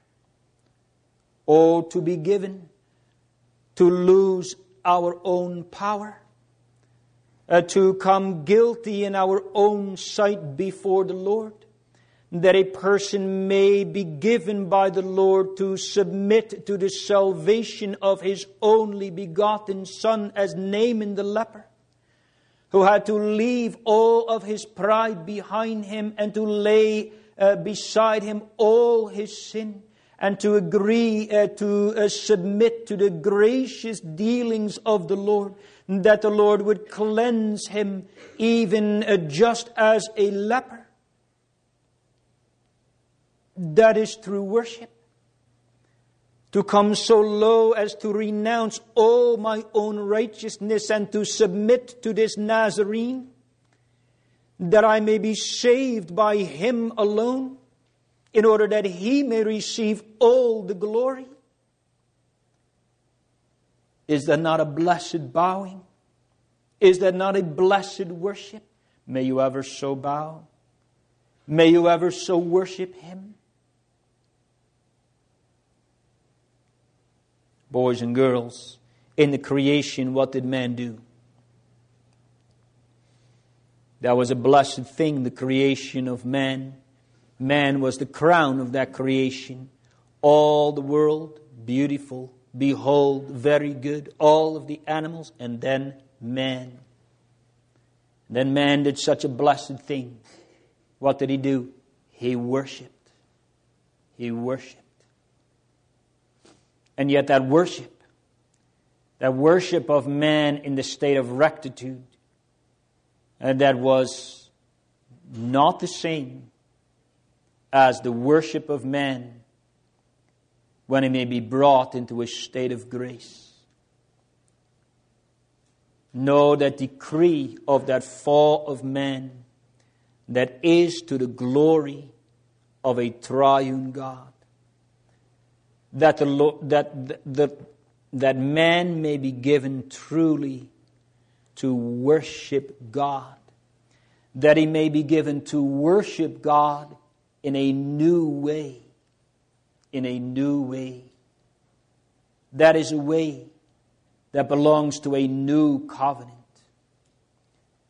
Oh, to be given, to lose our own power, uh, to come guilty in our own sight before the Lord, that a person may be given by the Lord to submit to the salvation of His only begotten Son, as Naaman the leper, who had to leave all of his pride behind him and to lay uh, beside him all his sin, and to agree uh, to uh, submit to the gracious dealings of the Lord, that the Lord would cleanse him even uh, just as a leper. That is true worship. To come so low as to renounce all my own righteousness and to submit to this Nazarene, that I may be saved by Him alone, in order that He may receive all the glory. Is that not a blessed bowing? Is that not a blessed worship? May you ever so bow. May you ever so worship Him. Boys and girls, in the creation, what did man do? That was a blessed thing, the creation of man. Man was the crown of that creation. All the world, beautiful, behold, very good. All of the animals, and then man. Then man did such a blessed thing. What did he do? He worshipped. He worshipped. And yet that worship, that worship of man in the state of rectitude, and that was not the same as the worship of man when he may be brought into a state of grace. Know that decree of that fall of man that is to the glory of a triune God. That the that the, that man may be given truly to worship God. That he may be given to worship God in a new way. In a new way. That is a way that belongs to a new covenant.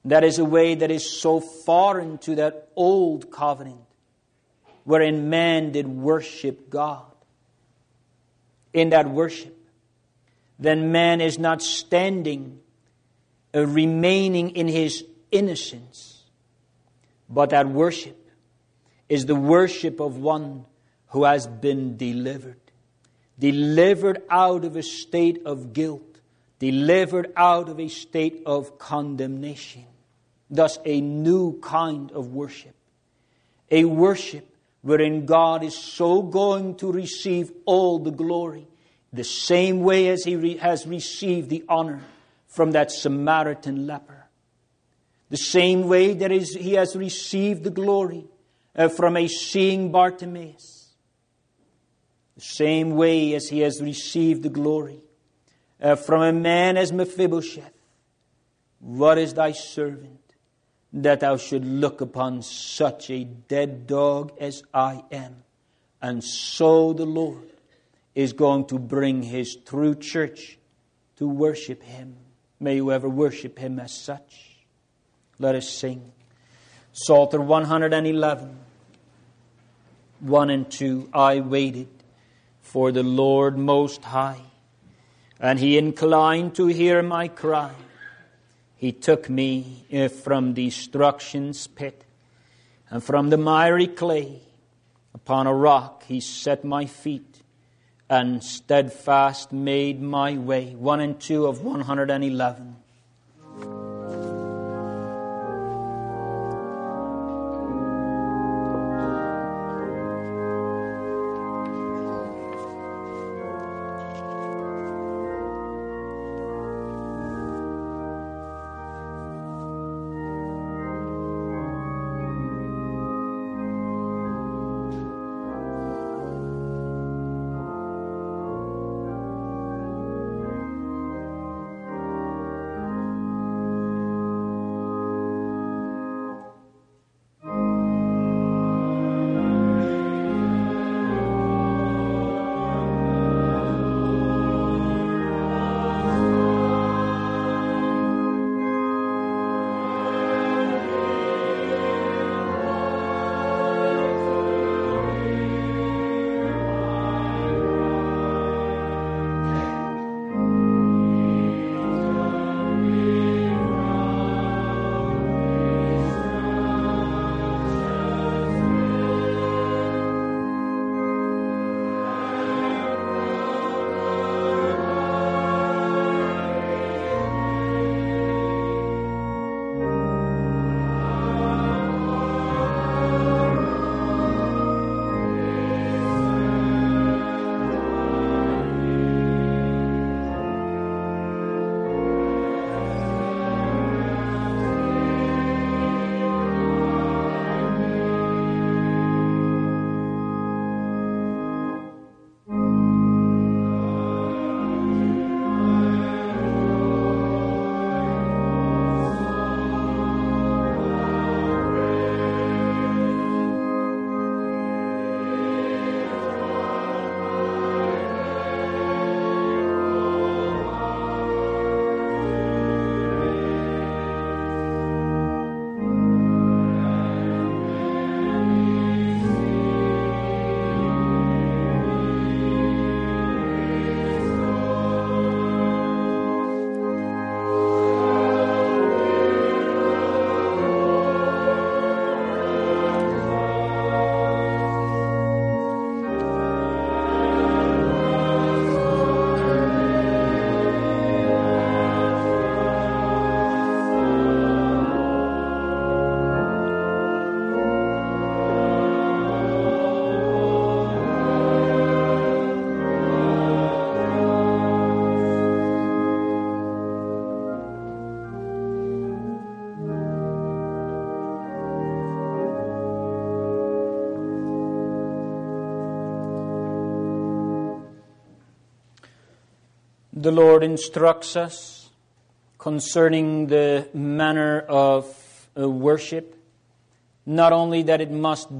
That is a way that is so foreign to that old covenant, wherein man did worship God. In that worship, then man is not standing, uh, remaining in his innocence, but that worship is the worship of one who has been delivered. Delivered out of a state of guilt. Delivered out of a state of condemnation. Thus a new kind of worship. A worship wherein God is so going to receive all the glory, the same way as He re- has received the honor from that Samaritan leper. The same way that is, He has received the glory uh, from a seeing Bartimaeus. The same way as He has received the glory uh, from a man as Mephibosheth. What is thy servant, that thou should look upon such a dead dog as I am? And so the Lord is going to bring His true church to worship Him. May you ever worship Him as such. Let us sing Psalter one eleven, one and two. I waited for the Lord Most High, and He inclined to hear my cry. He took me from destruction's pit, and from the miry clay. Upon a rock He set my feet, and steadfast made my way. One and two of one eleven. The Lord instructs us concerning the manner of uh, worship, not only that it must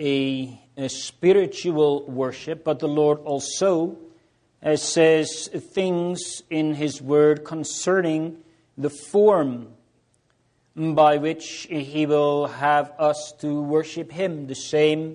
be a, a spiritual worship, but the Lord also uh, says things in His Word concerning the form by which He will have us to worship Him, the same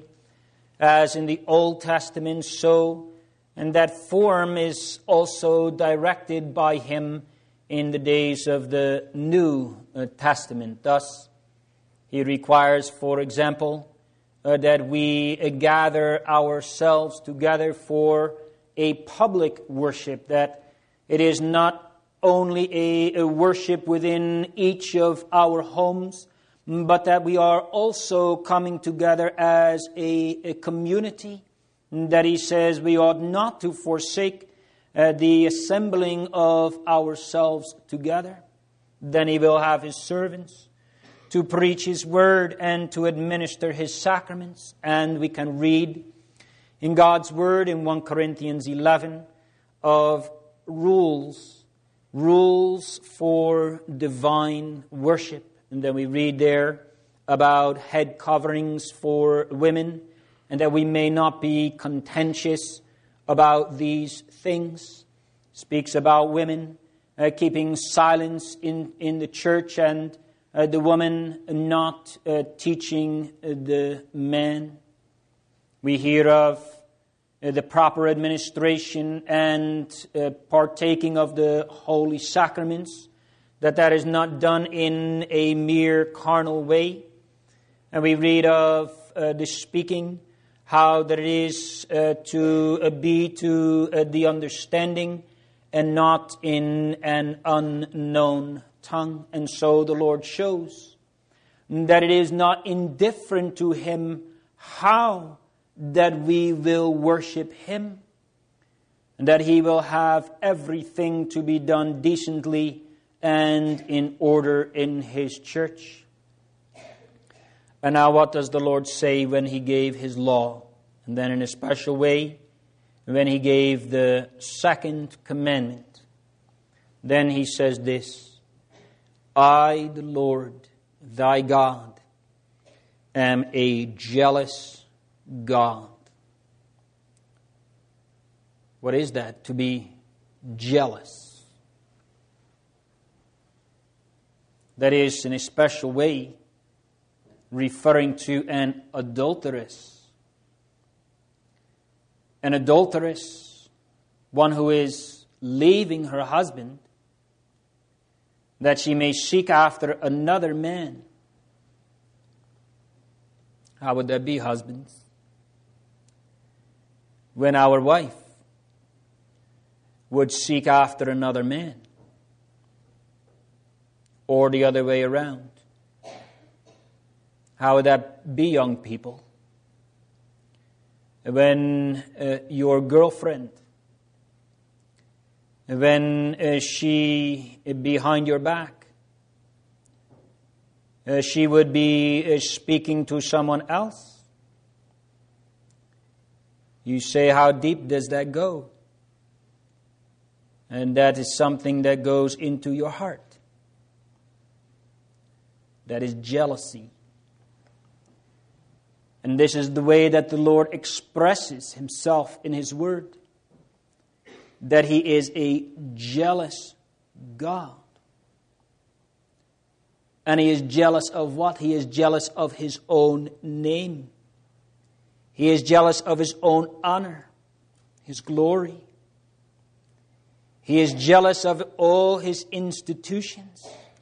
as in the Old Testament, so, and that form is also directed by Him in the days of the New Testament. Thus, He requires, for example, uh, that we uh, gather ourselves together for a public worship, that it is not only a, a worship within each of our homes, but that we are also coming together as a, a community, that He says we ought not to forsake uh, the assembling of ourselves together. Then He will have His servants to preach His word and to administer His sacraments. And we can read in God's word in First Corinthians eleven of rules, rules for divine worship. And then we read there about head coverings for women, and that we may not be contentious about these things. Speaks about women uh, keeping silence in, in the church, and uh, the woman not uh, teaching uh, the man. We hear of uh, the proper administration and uh, partaking of the holy sacraments, that that is not done in a mere carnal way. And we read of uh, the speaking, how that it is uh, to uh, be to uh, the understanding and not in an unknown tongue. And so the Lord shows that it is not indifferent to Him how that we will worship Him, and that He will have everything to be done decently and in order in His church. And now what does the Lord say when He gave His law? And then in a special way, when He gave the second commandment, then He says this: I, the Lord, thy God, am a jealous God. What is that? To be jealous. That is, in a special way, referring to an adulteress. An adulteress, one who is leaving her husband, that she may seek after another man. How would that be, husbands? When our wife would seek after another man, or the other way around. How would that be, young people? When uh, your girlfriend, when uh, she, uh, behind your back, uh, she would be uh, speaking to someone else. You say, how deep does that go? And that is something that goes into your heart. That is jealousy. And this is the way that the Lord expresses Himself in His Word. That He is a jealous God. And He is jealous of what? He is jealous of His own name. He is jealous of His own honor, His glory. He is jealous of all His institutions.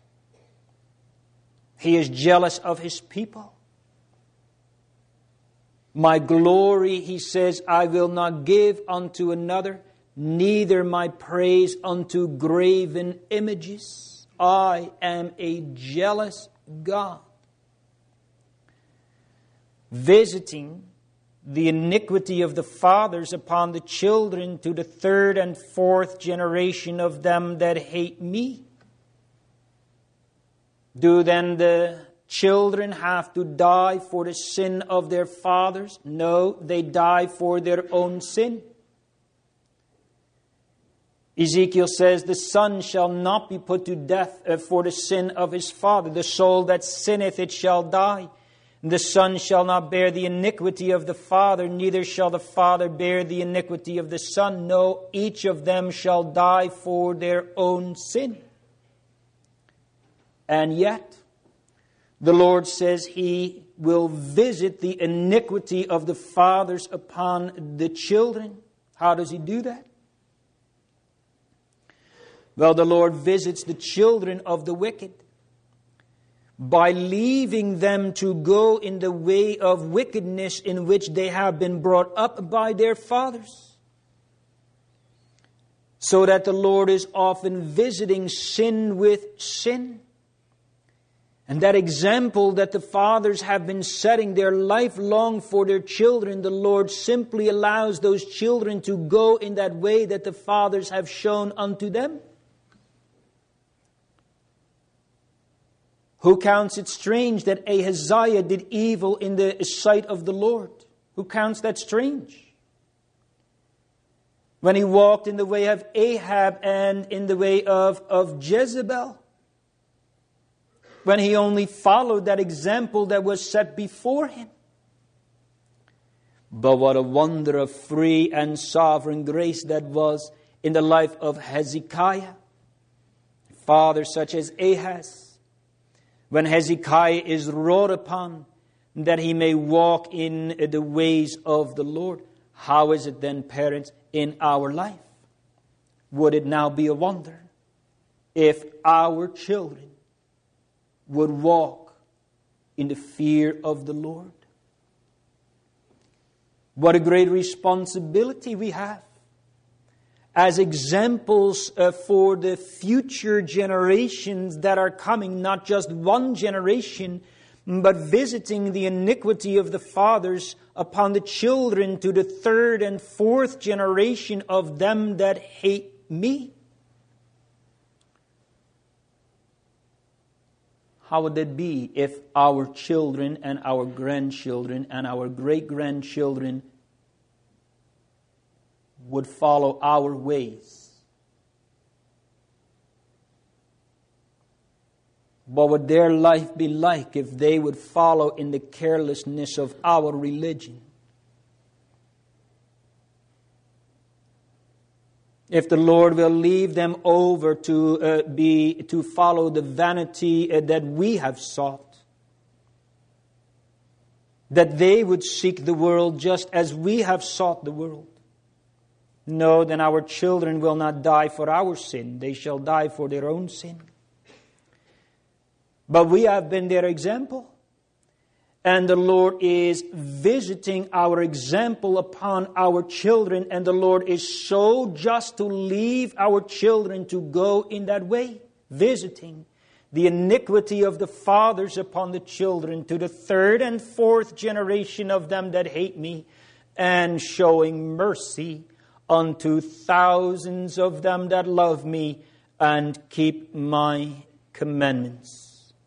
He is jealous of His people. My glory, He says, I will not give unto another, neither my praise unto graven images. I am a jealous God, visiting the iniquity of the fathers upon the children to the third and fourth generation of them that hate me. Do then the children have to die for the sin of their fathers? No, they die for their own sin. Ezekiel says, the son shall not be put to death for the sin of his father. The soul that sinneth, it shall die. The son shall not bear the iniquity of the father, neither shall the father bear the iniquity of the son. No, each of them shall die for their own sin. And yet, The Lord says He will visit the iniquity of the fathers upon the children. How does He do that? Well, the Lord visits the children of the wicked by leaving them to go in the way of wickedness in which they have been brought up by their fathers. So that the Lord is often visiting sin with sin. And that example that the fathers have been setting their life long for their children, the Lord simply allows those children to go in that way that the fathers have shown unto them. Who counts it strange that Ahaziah did evil in the sight of the Lord? Who counts that strange? When he walked in the way of Ahab and in the way of, of Jezebel. When he only followed that example that was set before him. But what a wonder of free and sovereign grace that was in the life of Hezekiah. Father such as Ahaz. When Hezekiah is wrought upon that he may walk in the ways of the Lord. How is it then, parents, in our life? Would it now be a wonder if our children would walk in the fear of the Lord? What a great responsibility we have as examples uh, for the future generations that are coming, not just one generation, but visiting the iniquity of the fathers upon the children to the third and fourth generation of them that hate me. How would it be if our children and our grandchildren and our great-grandchildren would follow our ways? What would their life be like if they would follow in the carelessness of our religion? If the Lord will leave them over to uh, be to follow the vanity uh, that we have sought, that they would seek the world just as we have sought the world. No, then our children will not die for our sin. They shall die for their own sin. But we have been their example. And the Lord is visiting our example upon our children. And the Lord is so just to leave our children to go in that way. Visiting the iniquity of the fathers upon the children to the third and fourth generation of them that hate me. And showing mercy unto thousands of them that love me and keep my commandments.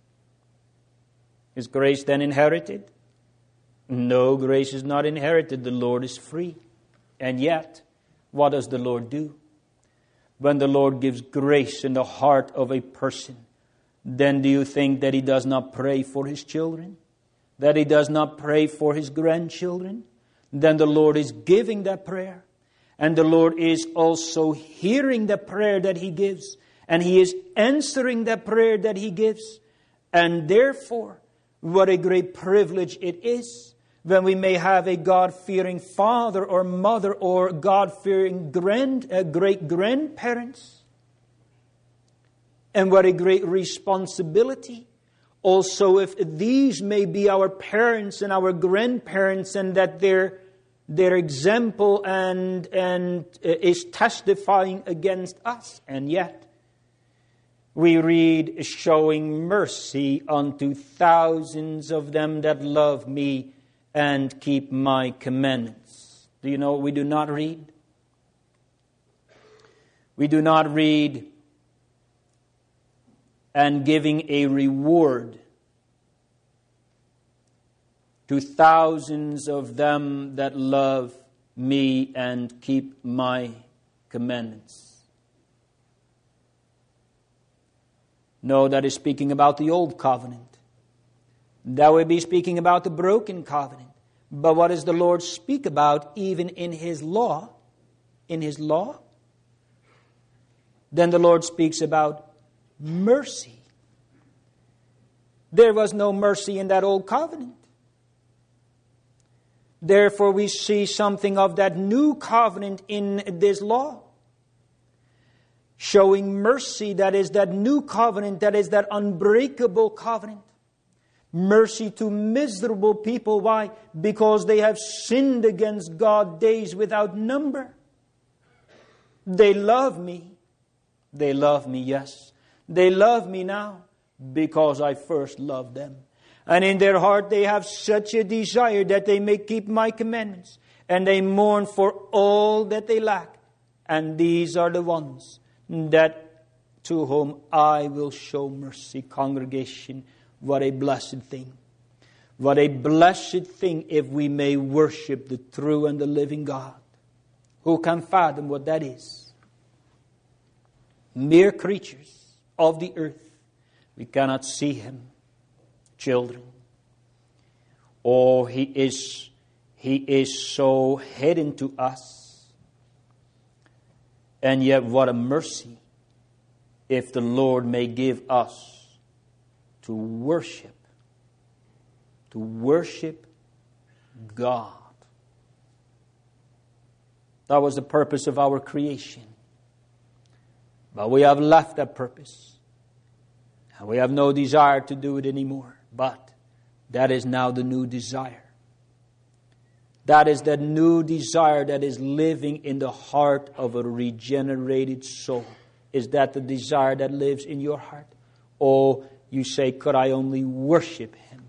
Is grace then inherited? No, grace is not inherited. The Lord is free. And yet, what does the Lord do? When the Lord gives grace in the heart of a person, then do you think that He does not pray for His children? That He does not pray for His grandchildren? Then the Lord is giving that prayer. And the Lord is also hearing the prayer that He gives. And He is answering the prayer that He gives. And therefore, what a great privilege it is when we may have a God-fearing father or mother or God-fearing grand, uh, great-grandparents. And what a great responsibility. Also, if these may be our parents and our grandparents and that their their example and, and uh, is testifying against us. And yet, we read, showing mercy unto thousands of them that love me and keep my commandments. Do you know what we do not read? We do not read and giving a reward to thousands of them that love me and keep my commandments. No, that is speaking about the old covenant. That would be speaking about the broken covenant. But what does the Lord speak about even in His law? In His law? Then the Lord speaks about mercy. There was no mercy in that old covenant. Therefore, we see something of that new covenant in this law. Showing mercy, that is that new covenant, that is that unbreakable covenant. Mercy to miserable people. Why? Because they have sinned against God days without number. They love me. They love me, yes. They love me now because I first loved them. And in their heart they have such a desire that they may keep my commandments. And they mourn for all that they lack. And these are the ones that to whom I will show mercy. Congregation, what a blessed thing. What a blessed thing if we may worship the true and the living God. Who can fathom what that is? Mere creatures of the earth. We cannot see Him. Children. Oh, He is, He is so hidden to us. And yet what a mercy if the Lord may give us to worship. To worship God. That was the purpose of our creation. But we have left that purpose. And we have no desire to do it anymore. But that is now the new desire. That is that new desire that is living in the heart of a regenerated soul. Is that the desire that lives in your heart? Or you say, could I only worship Him?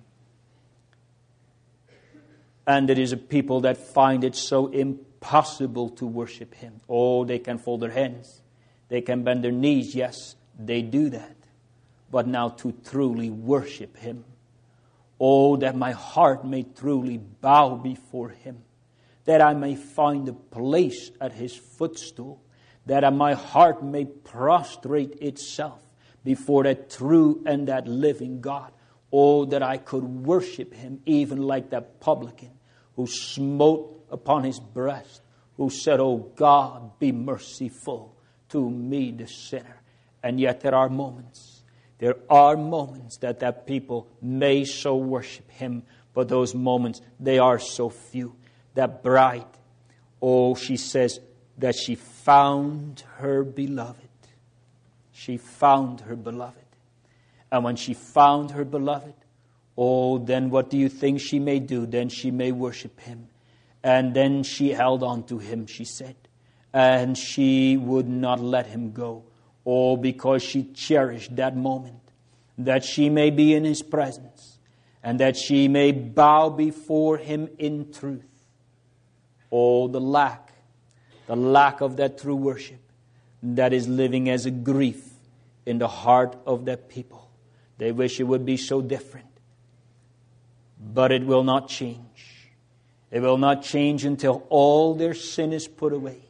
And there is a people that find it so impossible to worship Him. Oh, they can fold their hands. They can bend their knees. Yes, they do that. But now to truly worship Him. Oh, that my heart may truly bow before Him. That I may find a place at His footstool. That my heart may prostrate itself before that true and that living God. Oh, that I could worship Him even like that publican who smote upon his breast. Who said, oh God, be merciful to me the sinner. And yet there are moments. There are moments that that people may so worship Him. But those moments, they are so few. That bride, oh, she says that she found her beloved. She found her beloved. And when she found her beloved, oh, then what do you think she may do? Then she may worship Him. And then she held on to Him, she said. And she would not let Him go. Oh, because she cherished that moment. That she may be in His presence. And that she may bow before Him in truth. Oh, the lack. The lack of that true worship. That is living as a grief in the heart of that people. They wish it would be so different. But it will not change. It will not change until all their sin is put away.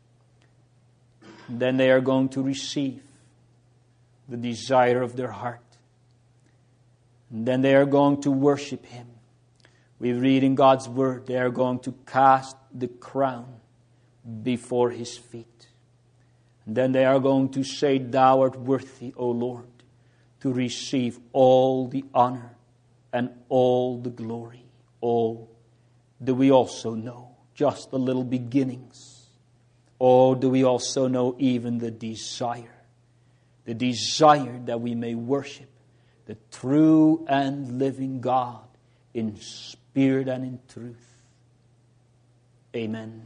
Then they are going to receive the desire of their heart. And then they are going to worship Him. We read in God's Word, they are going to cast the crown before His feet. And then they are going to say, Thou art worthy, O Lord, to receive all the honor and all the glory. Oh, do we also know just the little beginnings? Or do we also know even the desire? The desire that we may worship the true and living God in spirit and in truth. Amen.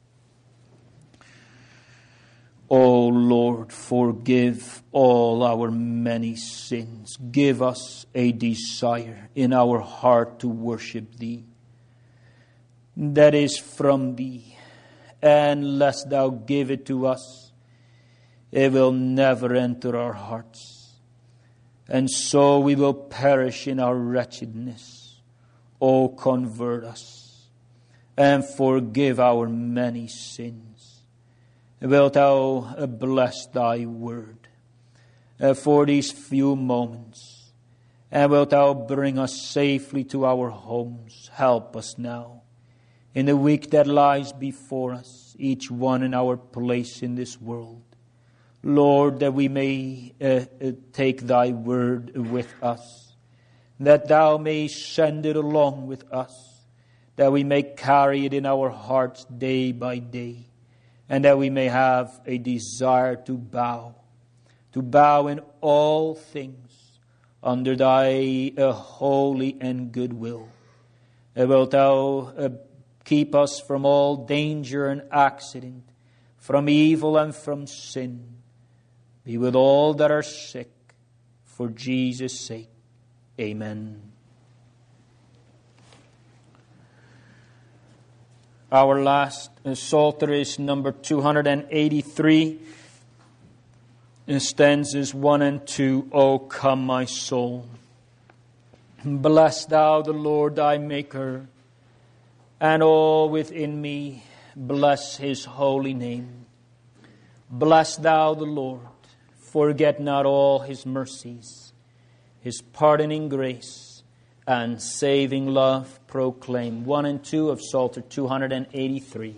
O Lord, forgive all our many sins. Give us a desire in our heart to worship Thee. That is from Thee. And lest Thou give it to us, it will never enter our hearts. And so we will perish in our wretchedness. O convert us and forgive our many sins. Wilt Thou bless Thy word for these few moments. And wilt Thou bring us safely to our homes. Help us now. In the week that lies before us, each one in our place in this world. Lord, that we may uh, uh, take Thy word with us. that thou mayst send it along with us, that we may carry it in our hearts day by day, and that we may have a desire to bow, to bow in all things under thy uh, holy and good will. Uh, wilt thou uh, keep us from all danger and accident, from evil and from sin. Be with all that are sick, for Jesus' sake. Amen. Our last Psalter is number two hundred eighty-three. In stanzas one and two. O come, my soul. Bless thou the Lord thy Maker, and all within me bless his holy name. Bless thou the Lord, forget not all his mercies, his pardoning grace, and saving love proclaim. One and two of Psalter two hundred eighty-three.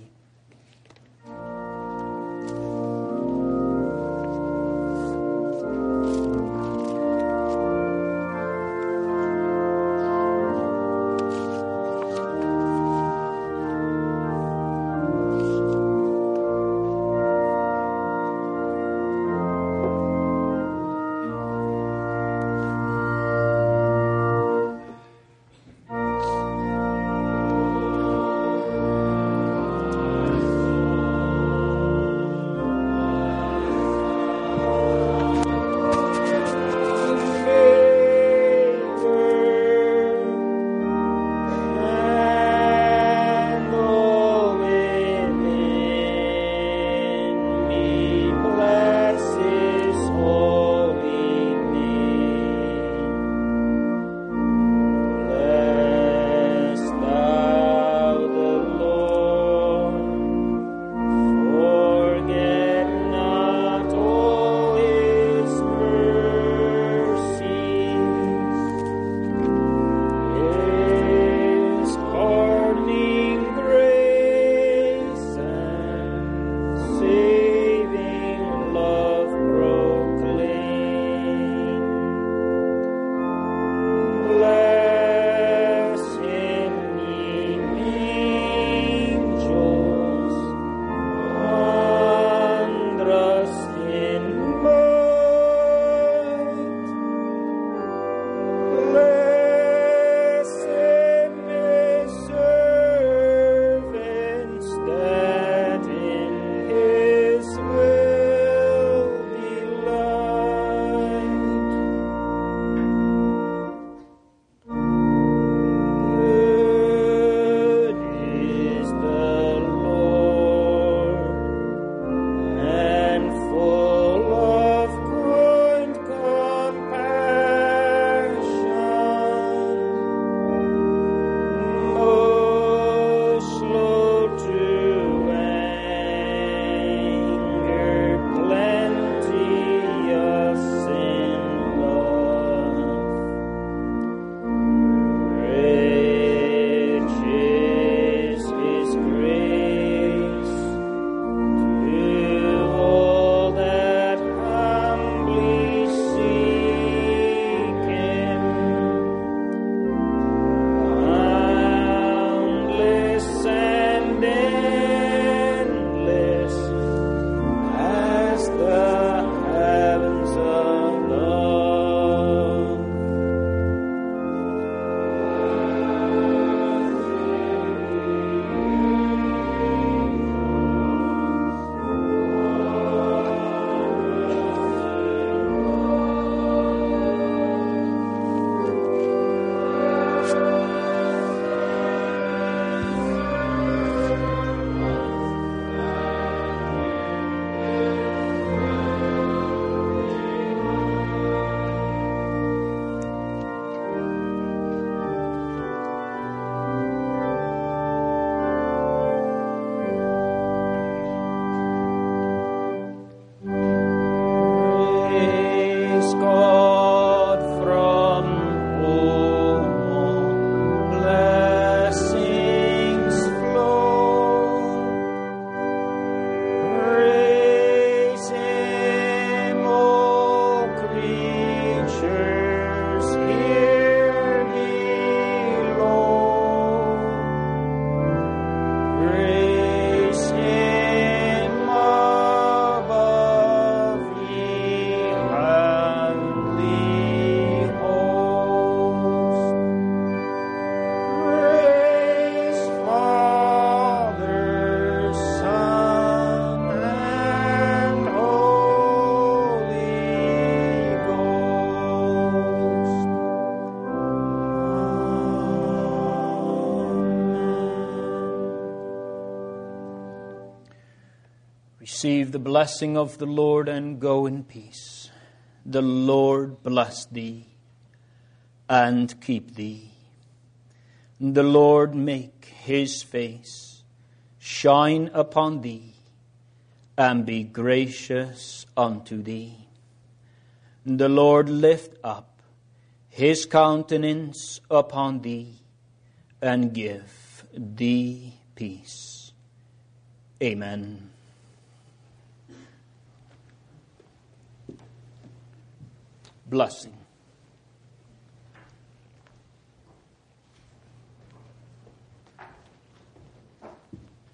Receive the blessing of the Lord and go in peace. The Lord bless thee and keep thee. The Lord make his face shine upon thee and be gracious unto thee. The Lord lift up his countenance upon thee and give thee peace. Amen. Blessing.